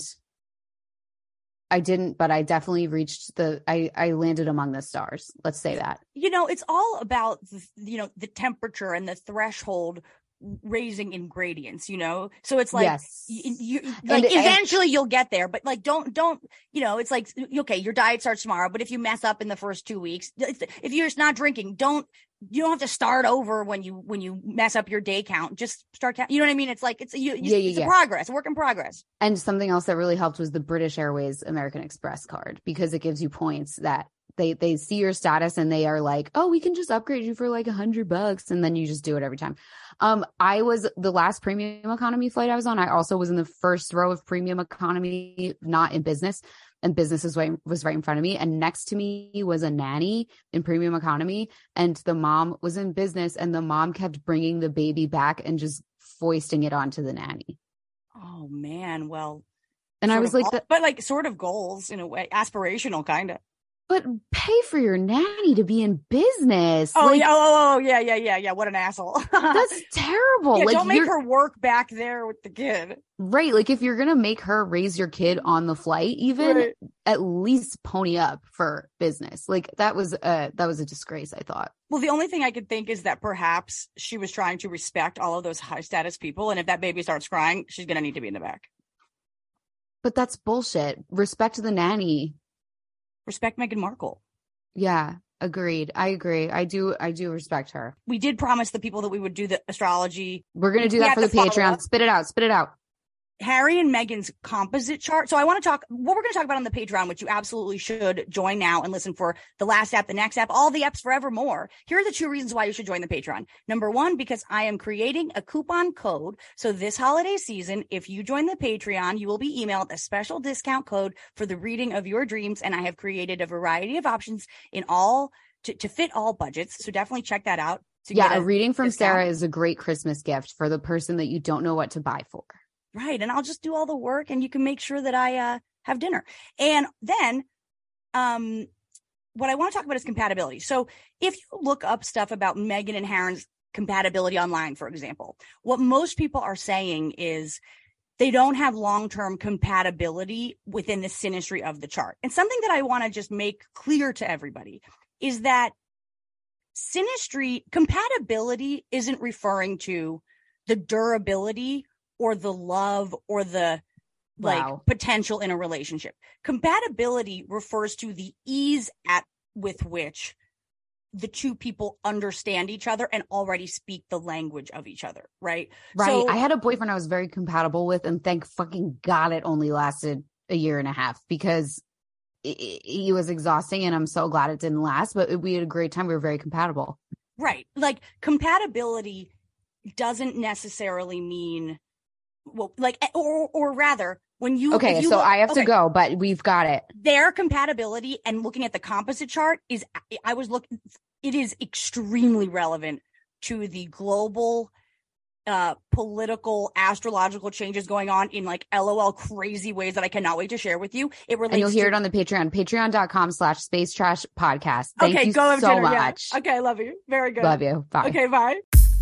I didn't, but I definitely reached I landed among the stars. Let's say that. It's all about, the temperature and the threshold raising in gradients, So it's like, yes. Eventually you'll get there, but like, don't, it's like, okay, your diet starts tomorrow, but if you mess up in the first 2 weeks, if you're just not drinking, you don't have to start over when you mess up your day count. Just start you know what I mean? It's like, it's a progress, a work in progress. And something else that really helped was the British Airways American Express card, because it gives you points that they see your status and they are like, oh, we can just upgrade you for like $100, and then you just do it every time. I was the last premium economy flight I was on. I also was in the first row of premium economy, not in business. And business was right in front of me. And next to me was a nanny in premium economy. And the mom was in business, and the mom kept bringing the baby back and just foisting it onto the nanny. Oh, man. Well, and I was like, but like sort of goals in a way, aspirational kind of. But pay for your nanny to be in business. Oh, yeah. What an asshole. That's terrible. Yeah, like, don't make her work back there with the kid. Right. Like, if you're going to make her raise your kid on the flight, even at least pony up for business. Like, that was a disgrace, I thought. Well, the only thing I could think is that perhaps she was trying to respect all of those high status people. And if that baby starts crying, she's going to need to be in the back. But that's bullshit. Respect the nanny. Respect Meghan Markle. Yeah, agreed. I agree. I do respect her. We did promise the people that we would do the astrology. We're going to do that for the Patreon. Spit it out. Harry and Meghan's composite chart. So I want to talk, what we're going to talk about on the Patreon, which you absolutely should join now and listen for the last app, the next app, all the apps forevermore. Here are the 2 reasons why you should join the Patreon. Number 1, because I am creating a coupon code. So this holiday season, if you join the Patreon, you will be emailed a special discount code for the reading of your dreams. And I have created a variety of options in all to fit all budgets. So definitely check that out. A reading from Sarah is a great Christmas gift for the person that you don't know what to buy for. Right. And I'll just do all the work, and you can make sure that I have dinner. And then what I want to talk about is compatibility. So if you look up stuff about Meghan and Harry's compatibility online, for example, what most people are saying is they don't have long-term compatibility within the synastry of the chart. And something that I want to just make clear to everybody is that synastry compatibility isn't referring to the durability or the love or the potential in a relationship. Compatibility refers to the ease with which the two people understand each other and already speak the language of each other, right? Right. So, I had a boyfriend I was very compatible with, and thank fucking God it only lasted a year and a half, because he was exhausting, and I'm so glad it didn't last, but we had a great time. We were very compatible. Right. Like, compatibility doesn't necessarily mean, well, like, or rather, when you okay, so I have to go, but we've got it. Their compatibility and looking at the composite chart it is extremely relevant to the global political astrological changes going on in like LOL crazy ways that I cannot wait to share with you. It relates, and you'll hear it on the Patreon, patreon.com/spacetrashpodcast. Thank you so much. Yeah. Okay, love you. Very good. Love you. Bye. Okay, bye.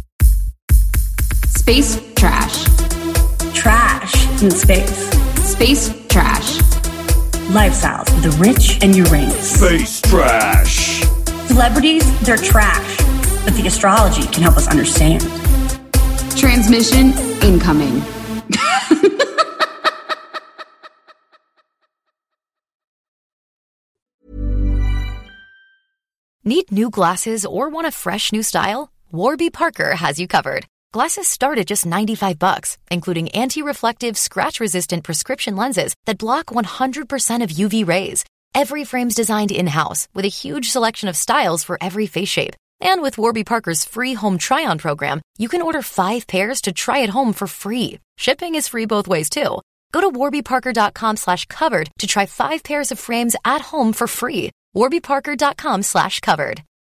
Space trash. Trash in space. Space trash. Lifestyles of the rich and Uranus. Space trash. Celebrities, they're trash, but the astrology can help us understand. Transmission incoming. Need new glasses or want a fresh new style? Warby Parker has you covered. Glasses start at just $95, including anti-reflective, scratch-resistant prescription lenses that block 100% of UV rays. Every frame's designed in-house with a huge selection of styles for every face shape. And with Warby Parker's free home try-on program, you can order 5 pairs to try at home for free. Shipping is free both ways, too. Go to warbyparker.com/covered to try 5 pairs of frames at home for free. warbyparker.com/covered.